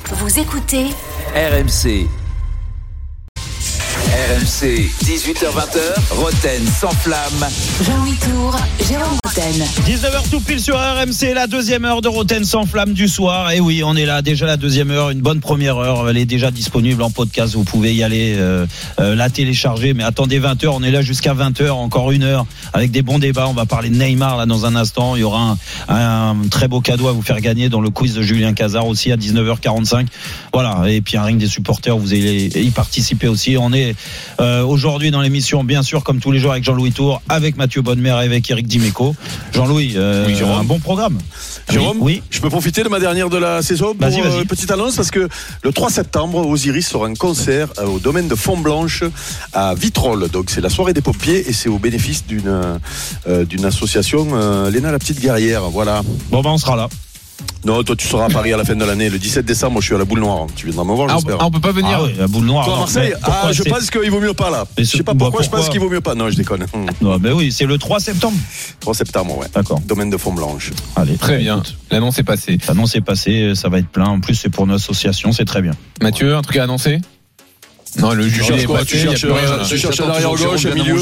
Vous écoutez RMC. RMC, 18h20, Roten sans flamme. Jean-Louis Tour, Jérôme Roten. 19h tout pile sur RMC, la deuxième heure de Roten sans flamme du soir. Et oui, on est là, déjà la deuxième heure, une bonne première heure. Elle est déjà disponible en podcast, vous pouvez y aller, la télécharger. Mais attendez 20h, on est là jusqu'à 20h, encore une heure, avec des bons débats. On va parler de Neymar là dans un instant. Il y aura un très beau cadeau à vous faire gagner dans le quiz de Julien Cazard aussi à 19h45. Voilà, et puis un ring des supporters, vous allez y participer aussi. On est aujourd'hui dans l'émission, bien sûr, comme tous les jours, avec Jean-Louis Tour, avec Mathieu Bonnemer et avec Eric Dimeco. Jean-Louis, oui, un bon programme. Jérôme, oui. Je peux profiter de ma dernière de la saison pour vas-y. Une petite annonce, parce que le 3 septembre, Osiris sera un concert au domaine de Fontblanche à Vitrolles. Donc c'est la soirée des pompiers et c'est au bénéfice d'une association, Léna la petite guerrière. Voilà. Bon, on sera là. Non, toi tu seras à Paris à la fin de l'année. Le 17 décembre, je suis à la Boule Noire. Tu viendras me voir, j'espère. On peut pas venir. Ah oui, la Boule Noire. Toi à Marseille, je pense qu'il vaut mieux pas là. Je sais pas pourquoi je pense qu'il vaut mieux pas. Non, je déconne. Non, mais oui, c'est le 3 septembre. 3 septembre, ouais. D'accord. Domaine de Fontblanche. Allez, Très bien. L'annonce est passée. L'annonce est passée, ça va être plein. En plus, c'est pour une association, c'est très bien. Mathieu, un truc à annoncer? Non, le jubilé est passé. Tu cherches à l'arrière gauche, au milieu.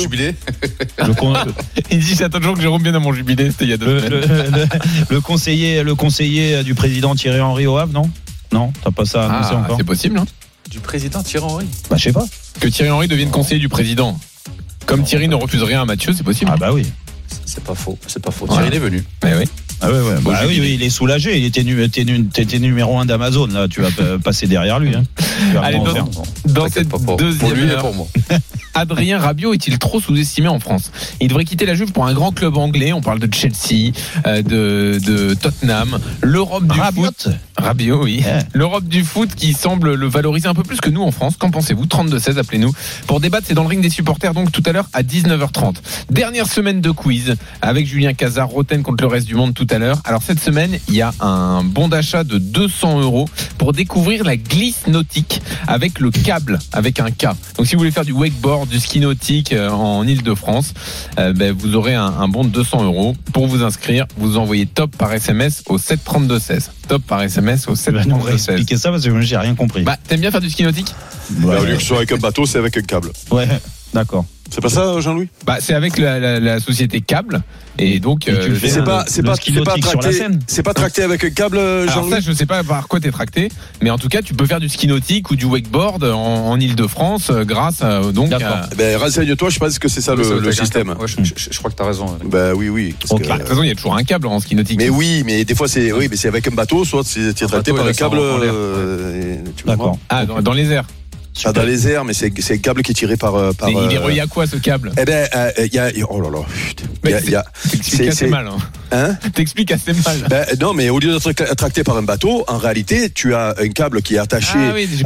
Il dit j'attends toujours que Jérôme vienne à mon jubilé. C'était il y a 2 semaines. Le conseiller du président Thierry Henry au Havre, non? Non, t'as pas ça annoncé encore? C'est possible, hein? Du président Thierry Henry? Bah, je sais pas. Que Thierry Henry devienne conseiller du président. Comme Thierry ne refuse rien à Mathieu, c'est possible. Ah bah oui. C'est pas faux. Thierry, il est venu. Mais oui. Ah ouais. Bah oui, il est soulagé. Il était numéro 1 d'Amazon. Là, tu vas passer derrière lui. Hein. Allez, dans cette deuxième heure, pour moi. Adrien Rabiot est-il trop sous-estimé en France? Il devrait quitter la Juve pour un grand club anglais. On parle de Chelsea, de Tottenham, l'Europe du foot. Rabiot, oui. Yeah. L'Europe du foot qui semble le valoriser un peu plus que nous en France. Qu'en pensez-vous? 32-16, appelez-nous. Pour débattre, c'est dans le ring des supporters, donc tout à l'heure à 19h30. Dernière semaine de quiz avec Julien Cazard, Roten contre le reste du monde tout à l'heure. Alors cette semaine, il y a un bon d'achat de 200 € pour découvrir la glisse nautique avec le câble, avec un K. Donc si vous voulez faire du wakeboard, du ski nautique en Ile-de-France, vous aurez un bon de 200 €. Pour vous inscrire, vous envoyez top par SMS au 732-16. Top par SMS au 732-16. Expliquez ça parce que j'ai rien compris. T'aimes bien faire du ski nautique? Au lieu que ce soit avec un bateau, c'est avec un câble. Ouais, d'accord. C'est pas ça, Jean-Louis? C'est avec la société Câble. Et donc, c'est pas tracté avec un câble, Jean-Louis? Alors ça, je sais pas par quoi t'es tracté, mais en tout cas, tu peux faire du ski nautique ou du wakeboard en Ile-de-France grâce à renseigne-toi, je pense que c'est ça le système. Ouais, je crois que t'as raison. Oui. De toute façon, il y a toujours un câble en ski nautique. Mais oui, mais des fois c'est mais c'est avec un bateau, soit c'est tracté par un câble. D'accord. Dans les airs. Pas dans les airs, mais c'est un câble qui est tiré par. Il est relié à quoi ce câble? Il y a. Oh là là. T'expliques assez mal. Hein? T'expliques assez mal. Non, mais au lieu d'être tracté par un bateau, en réalité, tu as un câble qui est attaché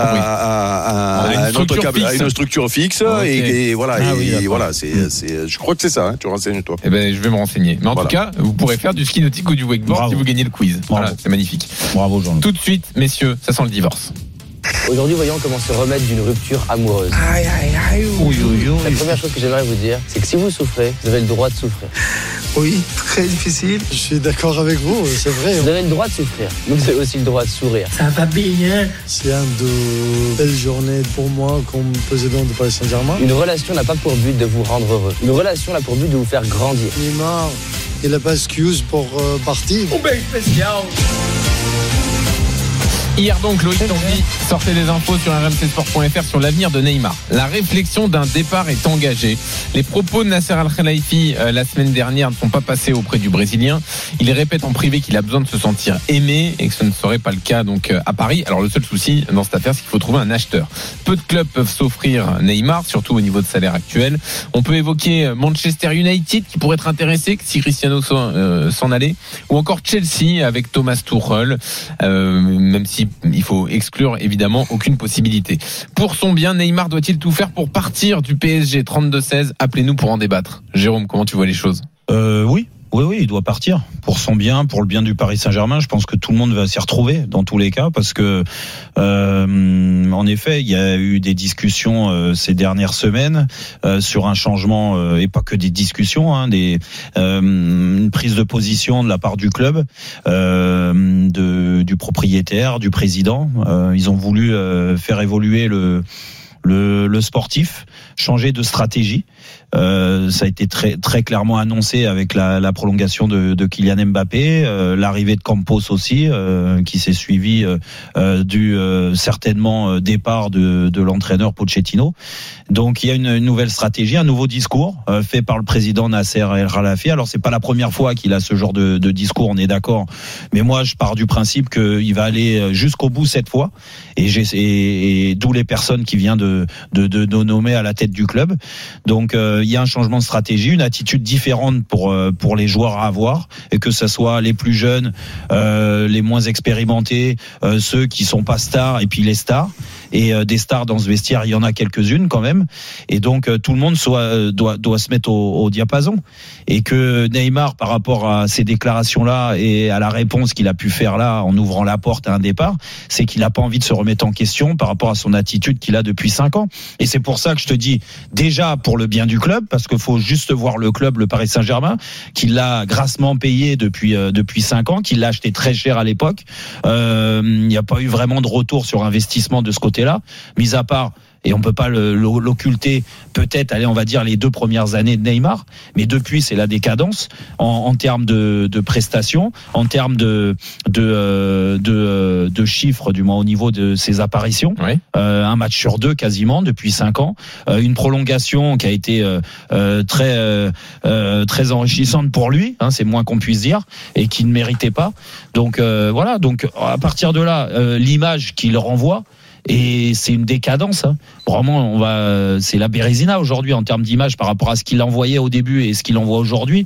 à une structure fixe. Et voilà. Voilà. Je crois que c'est ça. Tu renseignes-toi. Je vais me renseigner. Mais en tout cas, vous pourrez faire du ski nautique ou du wakeboard si vous gagnez le quiz. Voilà, c'est magnifique. Bravo, Jean. Tout de suite, messieurs, ça sent le divorce. Aujourd'hui, voyons comment se remettre d'une rupture amoureuse. La première chose que j'aimerais vous dire, c'est que si vous souffrez, vous avez le droit de souffrir. Oui, très difficile. Je suis d'accord avec vous, c'est vrai. Vous avez le droit de souffrir, mais vous avez aussi le droit de sourire. Ça va bien. C'est une de belles journées pour moi comme président de Paris Saint-Germain. Une relation n'a pas pour but de vous rendre heureux. Une relation a pour but de vous faire grandir. Neymar, il n'a pas excuse pour partir. Oh ben spécial. Hier donc, Loïc Tanguy sortait des infos sur rmcsport.fr sur l'avenir de Neymar. La réflexion d'un départ est engagée. Les propos de Nasser Al-Khelaifi la semaine dernière ne sont pas passés auprès du Brésilien. Il répète en privé qu'il a besoin de se sentir aimé et que ce ne serait pas le cas donc à Paris. Alors le seul souci dans cette affaire, c'est qu'il faut trouver un acheteur. Peu de clubs peuvent s'offrir Neymar, surtout au niveau de salaire actuel. On peut évoquer Manchester United qui pourrait être intéressé si Cristiano s'en allait, ou encore Chelsea avec Thomas Tuchel, même si il faut exclure évidemment aucune possibilité. Pour son bien, Neymar doit-il tout faire pour partir du PSG? 32-16, appelez-nous pour en débattre. Jérôme, comment tu vois les choses? Oui, Oui, il doit partir pour son bien, pour le bien du Paris Saint-Germain. Je pense que tout le monde va s'y retrouver dans tous les cas, parce que en effet, il y a eu des discussions ces dernières semaines sur un changement, et pas que des discussions, une prise de position de la part du club, du propriétaire, du président. Ils ont voulu faire évoluer le sportif, changer de stratégie. Ça a été très très clairement annoncé avec la prolongation de Kylian Mbappé, l'arrivée de Campos aussi, qui s'est suivi du certainement départ de l'entraîneur Pochettino. Donc il y a une nouvelle stratégie, un nouveau discours fait par le président Nasser El Khelaifi. Alors c'est pas la première fois qu'il a ce genre de discours, on est d'accord, mais moi je pars du principe qu'il va aller jusqu'au bout cette fois, et d'où les personnes qui vient de nommer à la tête du club. Donc il y a un changement de stratégie, une attitude différente pour les joueurs à avoir, et que ce soit les plus jeunes, les moins expérimentés, ceux qui sont pas stars, et puis les stars. Et des stars dans ce vestiaire, il y en a quelques-unes quand même. Et donc tout le monde doit se mettre au diapason. Et que Neymar, par rapport à ces déclarations-là et à la réponse qu'il a pu faire là en ouvrant la porte à un départ, c'est qu'il n'a pas envie de se remettre en question par rapport à son attitude qu'il a depuis 5 ans. Et c'est pour ça que je te dis, déjà pour le bien du club, parce qu'il faut juste voir le club, le Paris Saint-Germain, qui l'a grassement payé depuis 5 ans, qui l'a acheté très cher à l'époque. Il n'y a pas eu vraiment de retour sur investissement de ce côté-là, mis à part, et on peut pas l'occulter, peut-être, on va dire les 2 premières années de Neymar, mais depuis c'est la décadence en termes de prestations, en termes de chiffres, du moins au niveau de ses apparitions. Oui. Un match sur 2 quasiment depuis 5 ans, une prolongation qui a été très enrichissante pour lui, c'est moins qu'on puisse dire, et qui ne méritait pas. Donc voilà, donc à partir de là, l'image qu'il renvoie, et c'est une décadence, Vraiment, c'est la Bérésina aujourd'hui en termes d'image par rapport à ce qu'il envoyait au début et ce qu'il envoie aujourd'hui.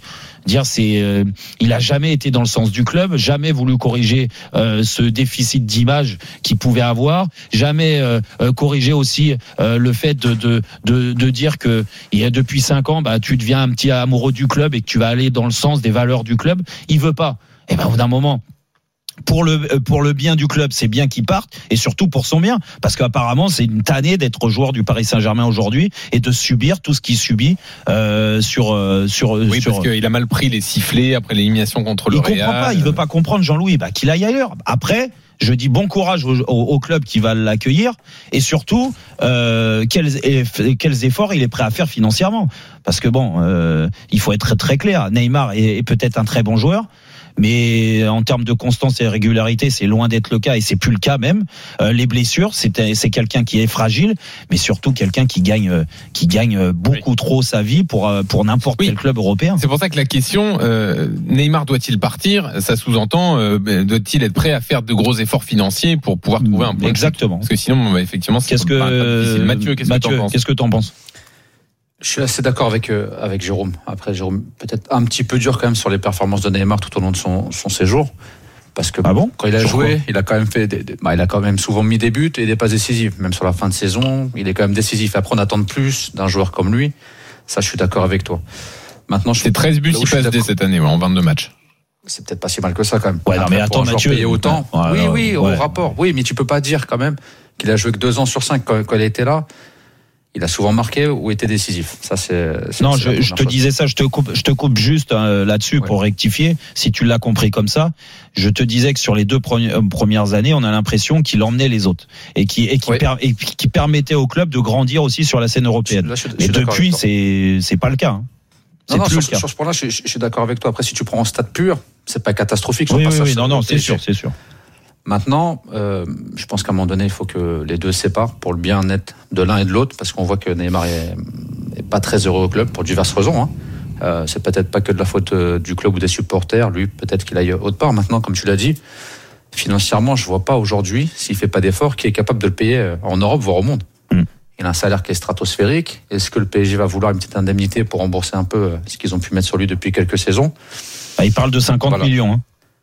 Il a jamais été dans le sens du club, jamais voulu corriger ce déficit d'image qu'il pouvait avoir, jamais corriger aussi le fait de dire que il y a depuis 5 ans, tu deviens un petit amoureux du club et que tu vas aller dans le sens des valeurs du club. Il veut pas. Et au bout d'un moment, pour le bien du club, c'est bien qu'il parte, et surtout pour son bien, parce qu'apparemment c'est une tannée d'être joueur du Paris Saint-Germain aujourd'hui et de subir tout ce qu'il subit sur parce qu'il a mal pris les sifflets après l'élimination contre le Real. Il comprend pas, il veut pas comprendre, Jean-Louis, qu'il aille ailleurs. Après, je dis bon courage au club qui va l'accueillir, et surtout quels efforts il est prêt à faire financièrement, parce que il faut être très clair, Neymar est peut-être un très bon joueur, mais en termes de constance et régularité, c'est loin d'être le cas, et c'est plus le cas même. Les blessures, c'est quelqu'un qui est fragile, mais surtout quelqu'un qui gagne beaucoup trop sa vie pour n'importe quel club européen. C'est pour ça que la question, Neymar doit-il partir, ça sous-entend, doit-il être prêt à faire de gros efforts financiers pour pouvoir trouver un point. Exactement. Parce que sinon, effectivement, c'est difficile. Mathieu, qu'est-ce que tu en penses? Je suis assez d'accord avec Jérôme. Après, Jérôme, peut-être un petit peu dur quand même sur les performances de Neymar tout au long de son séjour. Parce que quand il a joué, il a quand même il a quand même souvent mis des buts et des passes décisives. Même sur la fin de saison, il est quand même décisif. Après, on attend de plus d'un joueur comme lui. Ça, je suis d'accord avec toi. Maintenant, c'est 13 buts, 6 passes dès cette année, en 22 matchs. C'est peut-être pas si mal que ça, quand même. Ouais, non, mais attends, Mathieu. Payer autant. Oui, au rapport. Oui, mais tu peux pas dire quand même qu'il a joué que 2 ans sur 5 quand il était là. Il a souvent marqué ou été décisif. Ça, non, je te disais ça, je te coupe juste là-dessus pour rectifier. Si tu l'as compris comme ça, je te disais que sur les 2 premières années, on a l'impression qu'il emmenait les autres et qui permettait au club de grandir aussi sur la scène européenne. Mais depuis, c'est pas le cas. Sur ce point-là, je suis d'accord avec toi. Après, si tu prends en stade pur, c'est pas catastrophique. Oui, c'est sûr. Maintenant, je pense qu'à un moment donné, il faut que les deux se séparent pour le bien-être de l'un et de l'autre, parce qu'on voit que Neymar est pas très heureux au club pour diverses raisons. C'est peut-être pas que de la faute du club ou des supporters. Lui, peut-être qu'il aille autre part. Maintenant, comme tu l'as dit, financièrement, je vois pas aujourd'hui, s'il fait pas d'efforts, qui est capable de le payer en Europe, voire au monde. Il a un salaire qui est stratosphérique. Est-ce que le PSG va vouloir une petite indemnité pour rembourser un peu ce qu'ils ont pu mettre sur lui depuis quelques saisons? Il parle de 50 millions.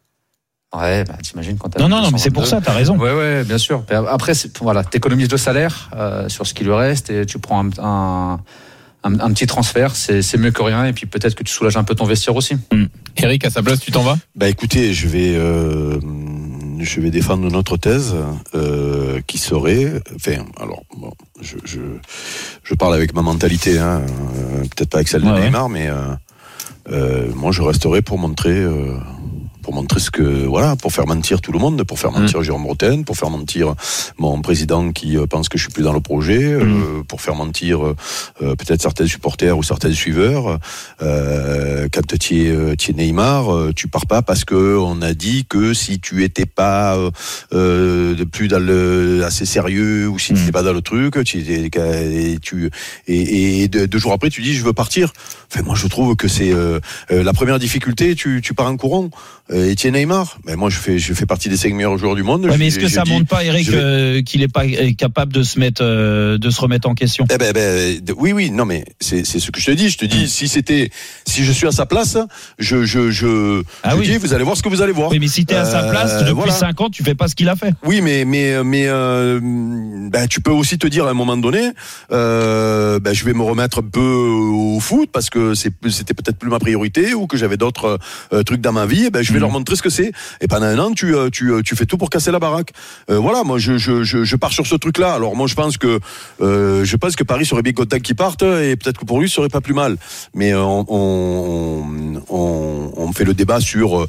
Ouais, t'imagines quand t'as... Non, mais c'est pour ça, t'as raison. Ouais, bien sûr. Après, t'économises le salaire sur ce qui lui reste et tu prends un petit transfert, c'est mieux que rien. Et puis peut-être que tu soulages un peu ton vestiaire aussi. Eric, à sa place, tu t'en vas ? Écoutez, je vais défendre notre thèse qui serait, je parle avec ma mentalité, peut-être pas avec celle de Neymar, mais moi je resterai pour montrer ce que, pour faire mentir tout le monde, pour faire mentir Jérôme Bretagne, pour faire mentir mon président qui pense que je suis plus dans le projet, pour faire mentir peut-être certains supporters ou certains suiveurs. Quand tu es Neymar, tu pars pas parce que on a dit que si tu étais pas plus dans assez sérieux ou si tu n'étais pas dans le truc, et 2 jours après tu dis je veux partir. Enfin, moi je trouve que c'est la première difficulté, tu pars en courant. Etienne Neymar, moi je fais partie des 5 meilleurs joueurs du monde. Mais est-ce que ça montre pas, Eric, qu'il est pas capable de se remettre en question? Oui, non, mais c'est ce que je te dis. Je te dis, si je suis à sa place, je dis, vous allez voir ce que vous allez voir. Oui, mais si t'es à sa place depuis 5 ans, tu fais pas ce qu'il a fait. Oui, mais tu peux aussi te dire à un moment donné, je vais me remettre un peu au foot parce que c'était peut-être plus ma priorité ou que j'avais d'autres trucs dans ma vie. Je vais leur montrer ce que c'est. Et pendant 1 an, tu fais tout pour casser la baraque. Moi, je pars sur ce truc-là. Alors moi, je pense que Paris serait bien content qu'il parte et peut-être que pour lui, ce serait pas plus mal. Mais on fait le débat sur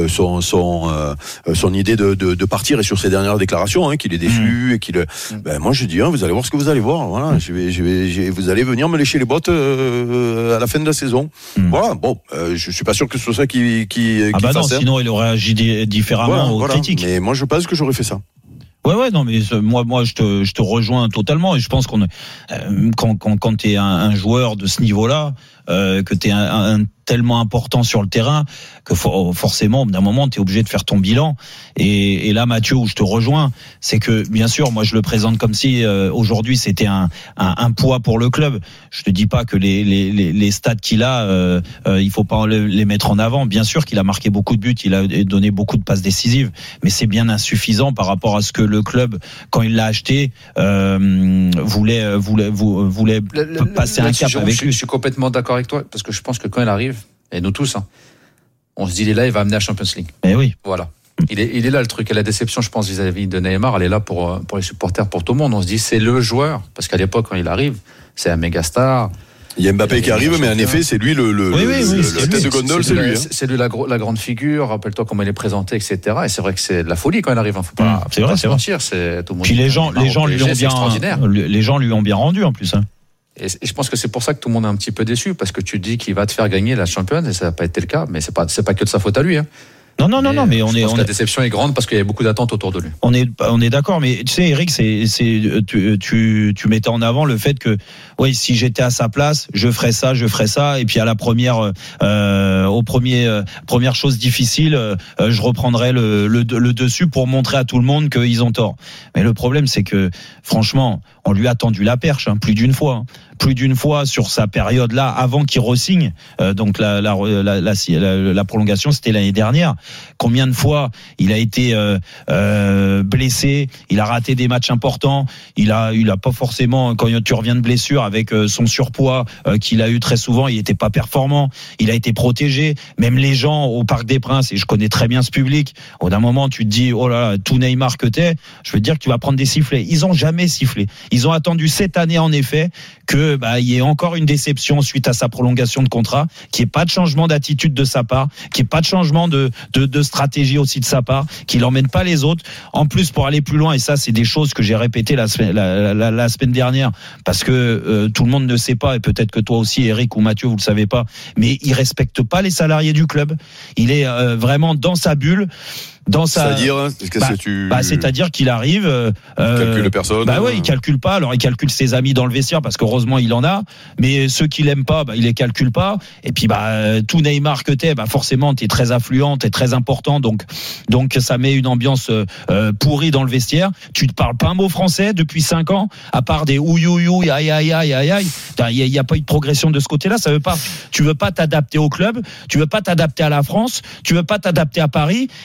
son idée de partir et sur ses dernières déclarations, qu'il est déçu et qu'il. Moi, je dis, vous allez voir ce que vous allez voir. Voilà, vous allez venir me lécher les bottes à la fin de la saison. Voilà. Bon, je suis pas sûr que ce soit ça qui sinon il aurait agi différemment aux critiques. Mais moi je pense que j'aurais fait ça. Ouais, non, mais moi je te rejoins totalement et je pense quand t'es un joueur de ce niveau-là, que t'es un tellement important sur le terrain que forcément d'un moment t'es obligé de faire ton bilan et là Mathieu où je te rejoins c'est que bien sûr moi je le présente comme si aujourd'hui c'était un poids pour le club. Je te dis pas que les stats qu'il a il faut pas les mettre en avant. Bien sûr qu'il a marqué beaucoup de buts, il a donné beaucoup de passes décisives, mais c'est bien insuffisant par rapport à ce que le club quand il l'a acheté voulait passer un cap avec lui. Je suis complètement d'accord avec toi parce que je pense que quand il arrive et nous tous, on se dit il est là, il va amener la Champions League. Eh oui. Voilà. Il est là le truc. Et la déception, je pense, vis-à-vis de Neymar, elle est là pour les supporters, pour tout le monde. On se dit c'est le joueur, parce qu'à l'époque quand il arrive, c'est un méga star. Il y a Mbappé qui arrive, mais en effet, c'est lui la tête de gondole, c'est lui. C'est lui la grande figure. Rappelle-toi comment il est présenté, etc. Et c'est vrai que c'est de la folie quand il arrive. Faut pas se mentir. C'est tout le monde. Puis les gens lui ont bien rendu en plus. Et je pense que c'est pour ça que tout le monde est un petit peu déçu, parce que tu dis qu'il va te faire gagner la Champions, et ça n'a pas été le cas, mais c'est pas que de sa faute à lui. Non, mais la déception est grande parce qu'il y a beaucoup d'attentes autour de lui. On est d'accord, mais tu sais, Eric, tu mettais en avant le fait que, si j'étais à sa place, je ferais ça, et puis à la première chose difficile, je reprendrais le dessus pour montrer à tout le monde qu'ils ont tort. Mais le problème, c'est que, franchement, on lui a tendu la perche, plus d'une fois sur sa période là avant qu'il re-signe. Donc la prolongation c'était l'année dernière. Combien de fois il a été blessé, il a raté des matchs importants, il a pas forcément, quand tu reviens de blessure avec son surpoids qu'il a eu très souvent, il était pas performant, il a été protégé, même les gens au Parc des Princes, et je connais très bien ce public, au d'un moment tu te dis oh là là, tout Neymar que t'es, je veux te dire que tu vas prendre des sifflets. Ils ont jamais sifflé. Ils ont attendu cette année en effet que il y ait encore une déception suite à sa prolongation de contrat, qu'il n'y ait pas de changement d'attitude de sa part, qu'il n'y ait pas de changement de stratégie aussi de sa part, qu'il n'emmène pas les autres. En plus, pour aller plus loin, et ça c'est des choses que j'ai répétées la semaine dernière, parce que tout le monde ne sait pas, et peut-être que toi aussi Eric ou Mathieu vous le savez pas, mais il respecte pas les salariés du club. Il est vraiment dans sa bulle. C'est-à-dire, c'est-à-dire qu'il arrive. Il calcule personne. Il calcule pas. Alors il calcule ses amis dans le vestiaire parce qu'heureusement il en a. Mais ceux qui l'aiment pas, il les calcule pas. Et puis tout Neymar que t'es, forcément t'es très affluent, t'es très important. Donc ça met une ambiance pourrie dans le vestiaire. Tu te parles pas un mot français depuis 5 ans, à part des ouïouïou, aïe aïe aïe aïe aïe. Il y a pas eu de progression de ce côté-là. Ça veut pas. Tu veux pas t'adapter au club. Tu veux pas t'adapter à la France. Tu veux pas t'adapter à Paris. Et puis en plus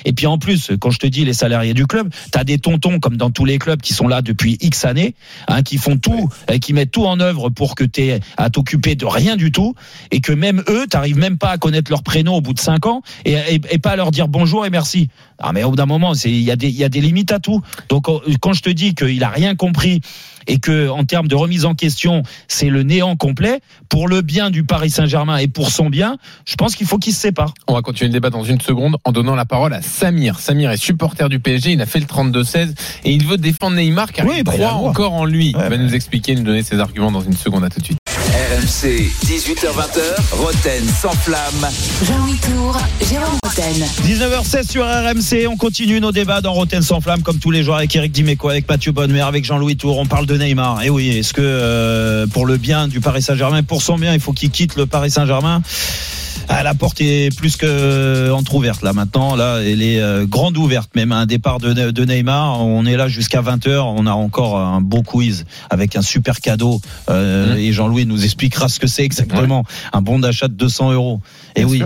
plus, quand je te dis les salariés du club, t'as des tontons comme dans tous les clubs qui sont là depuis X années, qui font tout, qui mettent tout en œuvre pour que t'aies à t'occuper de rien du tout, et que même eux, t'arrives même pas à connaître leur prénom au bout de 5 ans, et pas à leur dire bonjour et merci. Ah, mais au bout d'un moment, il y a des limites à tout. Donc, quand je te dis qu'il a rien compris, et que en termes de remise en question, c'est le néant complet, pour le bien du Paris Saint-Germain et pour son bien, je pense qu'il faut qu'ils se séparent. On va continuer le débat dans une seconde en donnant la parole à Samir. Samir est supporter du PSG, il a fait le 32-16 et il veut défendre Neymar car il croit encore en lui. Il va nous expliquer, nous donner ses arguments dans une seconde. À tout de suite. RMC, 18h20, Roten sans flamme. Jean-Louis Tour, Jérôme Roten. 19h16 sur RMC, on continue nos débats dans Roten sans flamme comme tous les jours avec Eric Dimeco, avec Mathieu Bonnemer, avec Jean-Louis Tour. On parle de Neymar. Et oui, est-ce que pour le bien du Paris Saint-Germain, pour son bien, il faut qu'il quitte le Paris Saint-Germain? La porte est plus que entrouverte là maintenant. Là, elle est grande ouverte. Même un départ de Neymar. On est là jusqu'à 20h. On a encore un beau quiz avec un super cadeau. Et Jean-Louis nous expliquera ce que c'est exactement. Un bon d'achat de 200 €. Et oui,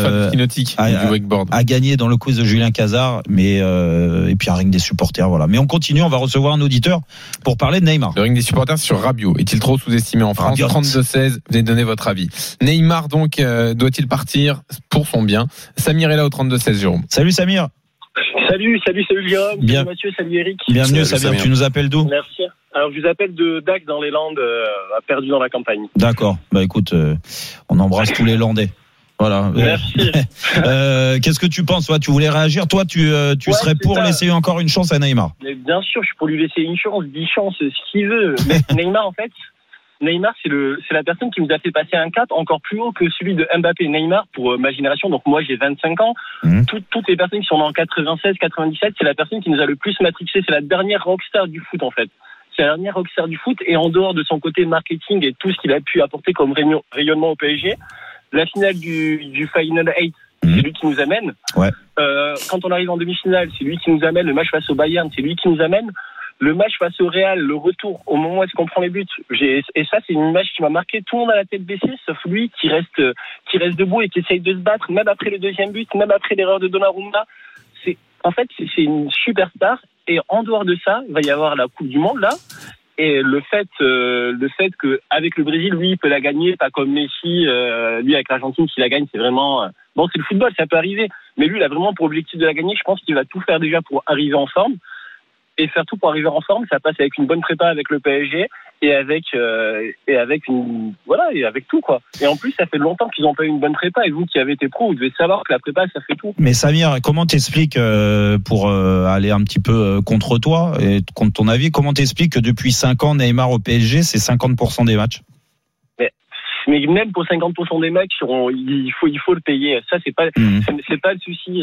à gagner dans le quiz de Julien Cazard. Mais et puis un ring des supporters. Voilà. Mais on continue. On va recevoir un auditeur pour parler de Neymar. Le ring des supporters sur Rabiot. Est-il trop sous-estimé en France? 32-16. Venez donner votre avis. Neymar donc doit-il partir pour son bien? Samir est là au 32-16, Jérôme. Salut Samir. Salut Jérôme. Salut Mathieu, salut Eric. Bienvenue Samir. Tu nous appelles d'où? Merci. Alors je vous appelle de Dax dans les Landes, perdu dans la campagne. D'accord. Bah écoute, on embrasse tous les Landais. Voilà. Merci. Qu'est-ce que tu penses? Toi, tu voulais réagir? Toi, tu serais pour laisser encore une chance à Neymar? Mais bien sûr, je suis pour lui laisser une chance, 10 chances, ce qu'il veut. Mais Neymar, en fait, c'est la personne qui nous a fait passer un cap encore plus haut que celui de Mbappé. Neymar, pour ma génération, donc moi j'ai 25 ans, toutes les personnes qui sont en 96, 97, c'est la personne qui nous a le plus matrixé. C'est la dernière rockstar du foot, en fait. C'est la dernière rockstar du foot, et en dehors de son côté marketing et tout ce qu'il a pu apporter comme rayonnement au PSG, la finale du Final 8, c'est lui qui nous amène. Ouais. Quand on arrive en demi-finale, c'est lui qui nous amène. Le match face au Bayern, c'est lui qui nous amène. Le match face au Real, le retour, au moment où est-ce qu'on prend les buts. Et ça, c'est une image qui m'a marqué. Tout le monde a la tête baissée, sauf lui qui reste debout et qui essaye de se battre, même après le deuxième but, même après l'erreur de Donnarumma. C'est une superstar. Et en dehors de ça, il va y avoir la Coupe du Monde, là. Et le fait qu'avec le Brésil, lui, il peut la gagner, pas comme Messi, lui, avec l'Argentine, s'il la gagne, c'est vraiment, bon, c'est le football, ça peut arriver. Mais lui, il a vraiment pour objectif de la gagner. Je pense qu'il va tout faire déjà pour arriver en forme. Et faire tout pour arriver en forme, ça passe avec une bonne prépa avec le PSG et avec tout, quoi. Et en plus, ça fait longtemps qu'ils n'ont pas eu une bonne prépa. Et vous qui avez été pro, vous devez savoir que la prépa, ça fait tout. Mais Samir, comment t'expliques, pour aller un petit peu contre toi et contre ton avis, comment t'expliques que depuis 5 ans, Neymar au PSG, c'est 50% des matchs? Mais même pour 50% des matchs, il faut le payer. Ça, c'est pas le souci.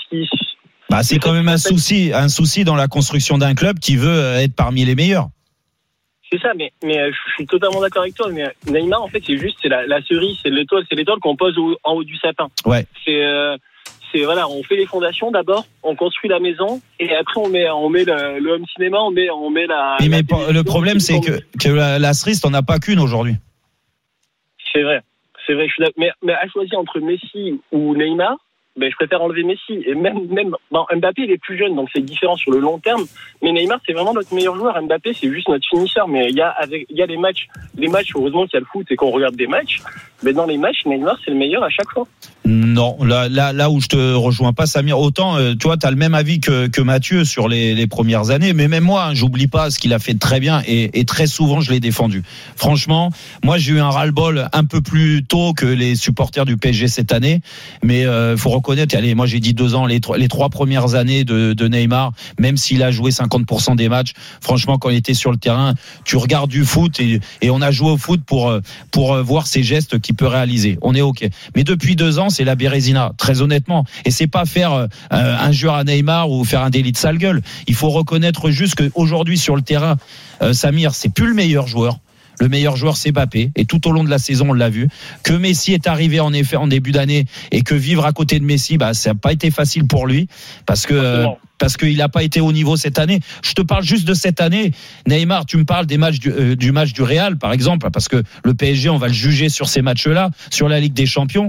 C'est quand même un souci dans la construction d'un club qui veut être parmi les meilleurs. C'est ça, mais je suis totalement d'accord avec toi. Mais Neymar, en fait, c'est la cerise, c'est l'étoile qu'on pose en haut du sapin. Ouais. Voilà, on fait les fondations d'abord, on construit la maison et après on met le home cinéma, on met la. Mais le problème, c'est que la cerise, t'en as pas qu'une aujourd'hui. C'est vrai. Je suis d'accord. Mais à choisir entre Messi ou Neymar. Je préfère enlever Messi. Et même Mbappé, il est plus jeune, donc c'est différent sur le long terme. Mais Neymar, c'est vraiment notre meilleur joueur. Mbappé, c'est juste notre finisseur. Mais il y a les matchs, heureusement qu'il y a le foot et qu'on regarde des matchs. Mais dans les matchs, Neymar, c'est le meilleur à chaque fois. Non, là où je te rejoins pas, Samir, autant, tu vois, t'as le même avis que Mathieu sur les premières années, mais même moi, j'oublie pas ce qu'il a fait de très bien et très souvent, je l'ai défendu. Franchement, moi, j'ai eu un ras-le-bol un peu plus tôt que les supporters du PSG cette année, mais faut reconnaître, allez, moi, j'ai dit 2 ans, les 3 premières années de Neymar, même s'il a joué 50% des matchs, franchement, quand il était sur le terrain, tu regardes du foot et on a joué au foot pour voir ses gestes qu'il peut réaliser. On est OK. Mais depuis 2 ans, c'est la Bérésina, très honnêtement. Et c'est pas faire injure à Neymar ou faire un délit de sale gueule. Il faut reconnaître juste qu'aujourd'hui sur le terrain, Samir, c'est plus le meilleur joueur. Le meilleur joueur, c'est Mbappé. Et tout au long de la saison, on l'a vu. Que Messi est arrivé en effet en début d'année et que vivre à côté de Messi, ça n'a pas été facile pour lui parce qu'il n'a pas été au niveau cette année. Je te parle juste de cette année. Neymar, tu me parles des matchs du match du Real, par exemple, parce que le PSG, on va le juger sur ces matchs-là, sur la Ligue des Champions.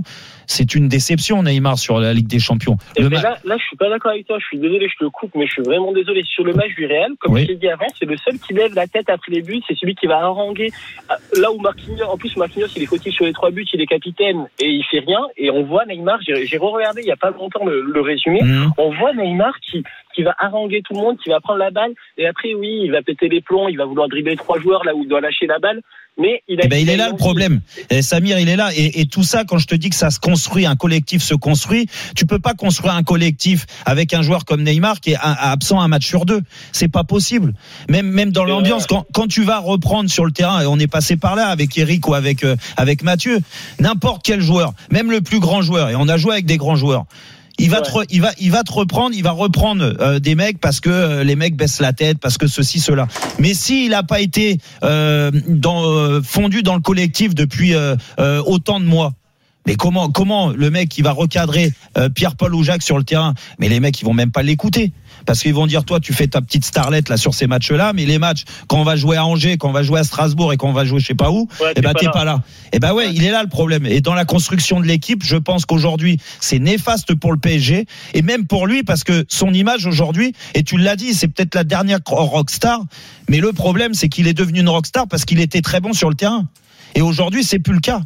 c'est une déception Neymar sur la Ligue des Champions. Là, je suis pas d'accord avec toi. Je suis désolé, je te coupe, mais je suis vraiment désolé. Sur le match du Real, comme je l'ai dit avant, c'est le seul qui lève la tête après les buts. C'est celui qui va haranguer. Là où Marquinhos, il est fautif sur les 3 buts, il est capitaine et il fait rien. Et on voit Neymar. J'ai regardé il y a pas longtemps le résumé. On voit Neymar qui va haranguer tout le monde, qui va prendre la balle. Et après, oui, il va péter les plombs, il va vouloir dribbler 3 joueurs là où il doit lâcher la balle. Mais il est là le problème. Et Samir, il est là. Et tout ça, quand je te dis que ça se construit, un collectif se construit, tu peux pas construire un collectif avec un joueur comme Neymar qui est absent un match sur 2. C'est pas possible. Même dans l'ambiance, quand tu vas reprendre sur le terrain, et on est passé par là avec Eric ou avec Mathieu, n'importe quel joueur, même le plus grand joueur, et on a joué avec des grands joueurs, il va te reprendre des mecs parce que les mecs baissent la tête, parce que ceci, cela. Mais s'il n'a pas été fondu dans le collectif depuis autant de mois, mais comment le mec qui va recadrer Pierre-Paul ou Jacques sur le terrain, mais les mecs ils vont même pas l'écouter parce qu'ils vont dire toi tu fais ta petite starlette là sur ces matchs-là, mais les matchs quand on va jouer à Angers, quand on va jouer à Strasbourg et quand on va jouer je sais pas où, t'es pas là. Il est là le problème. Et dans la construction de l'équipe, je pense qu'aujourd'hui c'est néfaste pour le PSG et même pour lui parce que son image aujourd'hui, et tu l'as dit, c'est peut-être la dernière rockstar, mais le problème c'est qu'il est devenu une rockstar parce qu'il était très bon sur le terrain et aujourd'hui c'est plus le cas.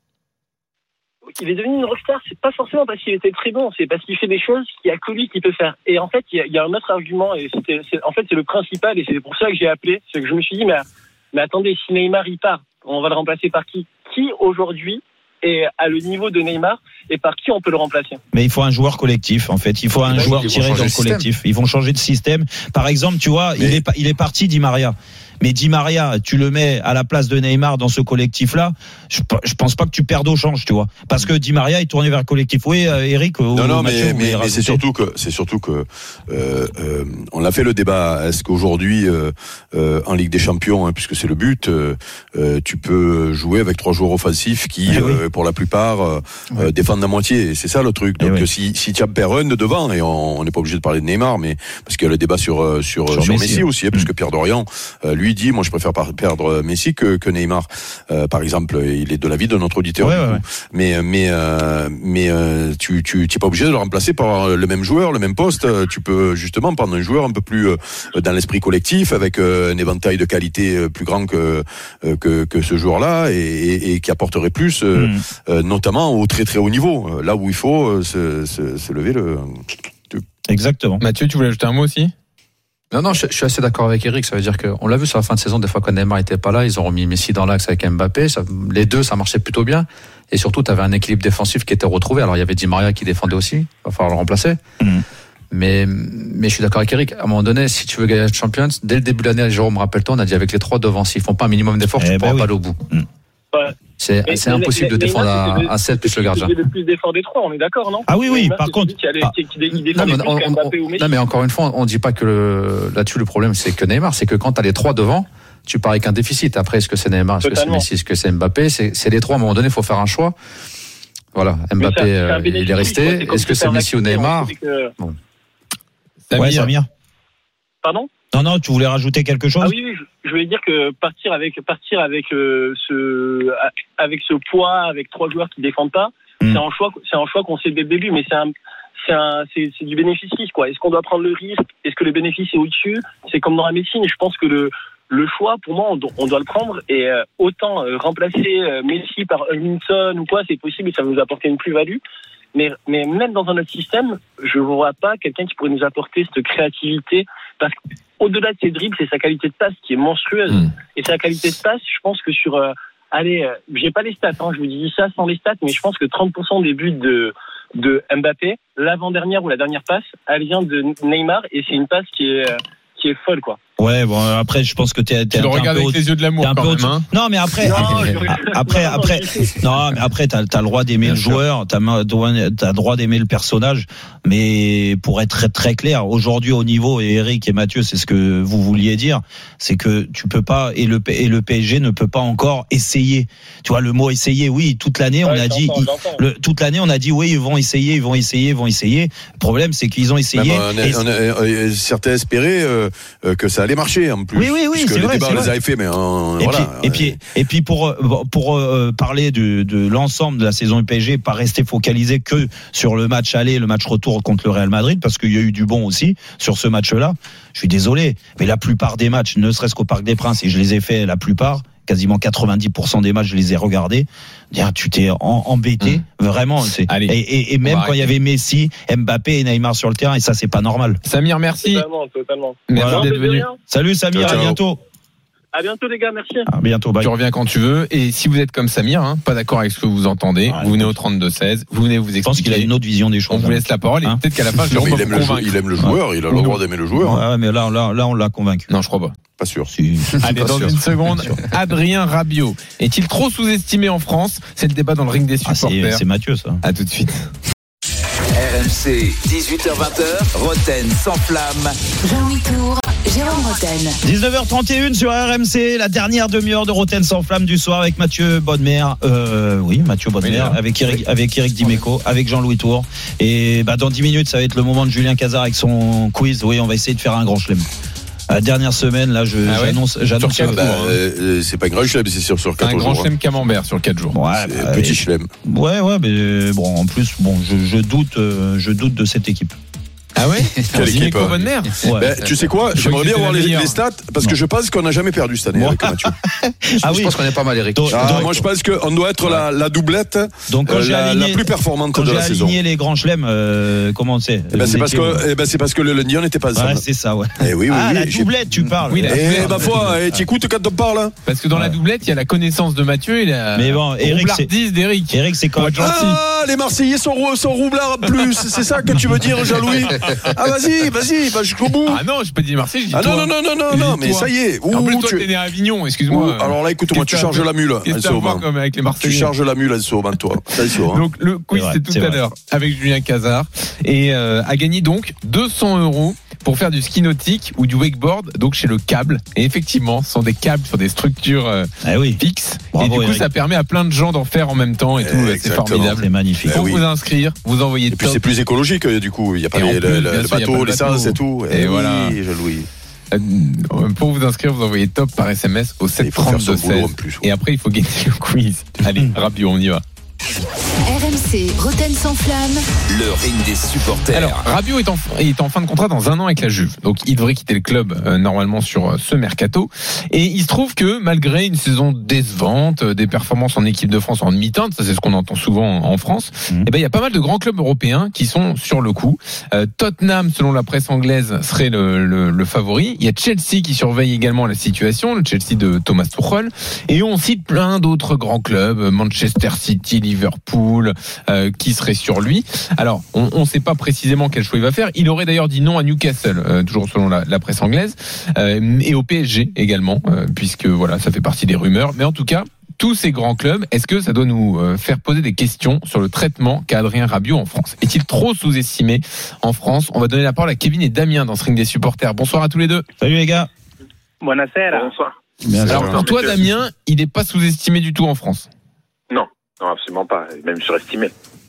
Il est devenu une rockstar, c'est pas forcément parce qu'il était très bon, c'est parce qu'il fait des choses qu'il y a que lui qui peut faire. Et en fait, il y a un autre argument, et c'est le principal, et c'est pour ça que j'ai appelé, c'est que je me suis dit, mais attendez, si Neymar il part, on va le remplacer par qui ? Qui aujourd'hui est à le niveau de Neymar et par qui on peut le remplacer ? Mais il faut un joueur collectif, en fait. Il faut un joueur tiré dans le collectif. Ils vont changer de système. Par exemple, tu vois, il est parti Di Maria. Mais Di Maria, tu le mets à la place de Neymar dans ce collectif-là, je pense pas que tu perdes au change, tu vois. Parce que Di Maria est tourné vers le collectif. Oui, Eric. Non, Mathieu, mais c'est surtout que on a fait le débat. Est-ce qu'aujourd'hui, en Ligue des Champions, puisque c'est le but, tu peux jouer avec 3 joueurs offensifs qui, pour la plupart, défendent à moitié. Et c'est ça le truc. Donc si tu as perds un de devant, et on n'est pas obligé de parler de Neymar, mais parce qu'il y a le débat sur Messi aussi, puisque Pierre Dorian, lui dit, moi je préfère perdre Messi que Neymar. Par exemple, il est de l'avis de notre auditeur. Mais tu n'es pas obligé de le remplacer par le même joueur, le même poste. Tu peux justement prendre un joueur un peu plus dans l'esprit collectif, avec un éventail de qualité plus grand que ce joueur-là, et qui apporterait plus, notamment au très très haut niveau, là où il faut se lever le. Exactement. Mathieu, tu voulais ajouter un mot aussi ? Non, je suis assez d'accord avec Eric. Ça veut dire qu'on l'a vu sur la fin de saison, des fois quand Neymar n'était pas là, ils ont remis Messi dans l'axe avec Mbappé. Les deux, ça marchait plutôt bien. Et surtout, tu avais un équilibre défensif qui était retrouvé. Alors, il y avait Di Maria qui défendait aussi. Il va falloir le remplacer. Mais je suis d'accord avec Eric. À un moment donné, si tu veux gagner la Champions, dès le début de l'année, Jérôme, rappelle-toi, on a dit avec les 3 devant, s'ils font pas un minimum d'efforts, tu ne pourras pas aller au bout. C'est impossible de défendre à 7 plus le gardien. C'est le plus d'efforts des 3, on est d'accord, non ? Ah oui, par contre. Non, mais encore une fois, on ne dit pas que là-dessus le problème c'est que Neymar, c'est que quand tu as les 3 devant, tu pars avec un déficit. Après, est-ce que c'est Neymar, est-ce que c'est Messi, est-ce que c'est Mbappé ? C'est les 3, à un moment donné, il faut faire un choix. Voilà, Mbappé, il est resté. Est-ce que c'est Messi ou Neymar ? Samir. Pardon ? Non, tu voulais rajouter quelque chose ? Ah oui, je voulais dire que partir avec ce poids, avec 3 joueurs qui défendent pas, c'est un choix qu'on sait dès le début, mais c'est du bénéfice, quoi. Est-ce qu'on doit prendre le risque ? Est-ce que le bénéfice est au-dessus ? C'est comme dans la médecine. Je pense que le choix, pour moi, on doit le prendre, et autant remplacer Messi par Hutchinson ou quoi, c'est possible et ça va nous apporter une plus-value. Mais même dans un autre système, je ne vois pas quelqu'un qui pourrait nous apporter cette créativité, parce qu'au-delà de ses dribbles, c'est sa qualité de passe qui est monstrueuse. Et sa qualité de passe, je pense que sur... j'ai pas les stats, je vous dis ça sans les stats, mais je pense que 30% des buts de Mbappé, l'avant-dernière ou la dernière passe, elle vient de Neymar, et c'est une passe qui est folle, quoi. Ouais, bon, après, je pense que tu le regardes avec les yeux de l'amour quand même, hein. Non, mais après, t'as le droit d'aimer le joueur, t'as le droit d'aimer le personnage, mais pour être très, très clair, aujourd'hui, au niveau, et Eric et Mathieu, c'est ce que vous vouliez dire, c'est que tu peux pas, et le PSG ne peut pas encore essayer. Tu vois, le mot essayer, oui, toute l'année, on a dit, oui, ils vont essayer. Le problème, c'est qu'ils ont essayé. Certains espéraient que ça allait marcher en plus. Oui, puisque c'est les vrai. débats, on les avait fait, mais voilà. Et puis pour parler de l'ensemble de la saison du PSG, pas rester focalisé que sur le match aller, le match retour contre le Real Madrid, parce qu'il y a eu du bon aussi sur ce match-là. Je suis désolé, mais la plupart des matchs, ne serait-ce qu'au Parc des Princes, et je les ai fait la plupart, quasiment 90% des matchs, je les ai regardés. Tu t'es embêté, vraiment. Et même quand il y avait Messi, Mbappé et Neymar sur le terrain, et ça, c'est pas normal. Samir, merci. Totalement. Merci d'être venu. Salut Samir, à bientôt. À bientôt les gars, merci. À bientôt, bye. Tu reviens quand tu veux. Et si vous êtes comme Samir, pas d'accord avec ce que vous entendez, vous venez au 32-16, vous venez vous expliquer. Je pense qu'il a une autre vision des choses. On vous laisse la parole et peut-être qu'à la fin, Jérôme va vous convaincre. Il aime le joueur, il a le droit d'aimer le joueur. Ouais, mais là, on l'a convaincu. Non, je crois pas. Pas sûr. Allez, dans une seconde, Adrien Rabiot est-il trop sous-estimé en France? C'est le débat dans le ring des supporters. C'est Mathieu, ça. À tout de suite. RMC, 18h20, Roten sans flamme. Jean-Louis Tour, Jérôme Roten. 19h31 sur RMC, la dernière demi-heure de Roten sans flamme du soir avec Mathieu Bodmer. Mathieu Bodmer, avec Eric Dimeco, avec Jean-Louis Tour. Et dans 10 minutes, ça va être le moment de Julien Cazard avec son quiz. Oui, on va essayer de faire un grand chelem. La dernière semaine, là, j'annonce. C'est pas un grand chelem, c'est sur 4 jours. Un grand chelem camembert sur 4 jours. Ouais, petit chelem. Ouais, mais bon, en plus, je doute de cette équipe. Ah ouais? Quelle équipe? Tu sais quoi? J'aimerais bien voir les stats parce que je pense qu'on n'a jamais perdu cette année avec Mathieu. Je pense qu'on est pas mal, Eric. Moi, je pense qu'on doit être la doublette la plus performante de la saison. Quand j'ai aligné les grands chelems, comment c'est? C'est parce que le lundi, on n'était pas ensemble. Ouais, c'est ça, ouais. Oui, la doublette, tu parles. Oui, ma foi, tu écoutes quand on parle. Parce que dans la doublette, il y a la connaissance de Mathieu et la roublardise d'Eric. Eric, c'est quand même gentil. Ah, les Marseillais sont roublard plus. C'est ça que tu veux dire, Jean-Louis? Ah, vas-y, jusqu'au bout. Ah non, je peux dire Marseille, je dis toi. Non, mais ça y est. En plus, toi, t'es né à Avignon, excuse-moi. Alors là, écoute-moi, tu charges la mule. Comme avec les Marseillais. Tu charges la mule à ce moment, toi. Donc, le quiz, c'est tout à l'heure avec Julien Cazard. Et a gagné donc 200 € pour faire du ski nautique ou du wakeboard, donc chez Le Câble. Et effectivement, ce sont des câbles sur des structures fixes. Bravo, et du coup, Eric, ça permet à plein de gens d'en faire en même temps et tout. C'est formidable. C'est magnifique. Pour vous inscrire, vous envoyez top. Et puis c'est plus écologique, du coup. Il n'y a pas le bateau, l'essence et tout. Et voilà. Louis. Pour vous inscrire, vous envoyez top par SMS au 732-16. Et après, il faut gagner le quiz. Allez, Rabiot, on y va. RMC, Roten sans flamme. Le ring des supporters. Alors, Rabiot est en fin de contrat dans 1 an avec la Juve. Donc, il devrait quitter le club normalement sur ce mercato. Et il se trouve que malgré une saison décevante, des performances en équipe de France en demi-teinte, ça c'est ce qu'on entend souvent en France, il y a pas mal de grands clubs européens qui sont sur le coup. Tottenham, selon la presse anglaise, serait le favori. Il y a Chelsea qui surveille également la situation, le Chelsea de Thomas Tuchel. Et on cite plein d'autres grands clubs, Manchester City, Liverpool, qui serait sur lui. Alors, on ne sait pas précisément quel choix il va faire. Il aurait d'ailleurs dit non à Newcastle, toujours selon la presse anglaise, et au PSG également, puisque voilà, ça fait partie des rumeurs. Mais en tout cas, tous ces grands clubs, est-ce que ça doit nous faire poser des questions sur le traitement qu'a Adrien Rabiot en France? Est-il trop sous-estimé en France? On va donner la parole à Kevin et Damien dans ce ring des supporters. Bonsoir à tous les deux. Salut les gars. Buonasera. Bonsoir. Alors pour toi, Damien, il n'est pas sous-estimé du tout en France? Non, absolument pas, même surestimé.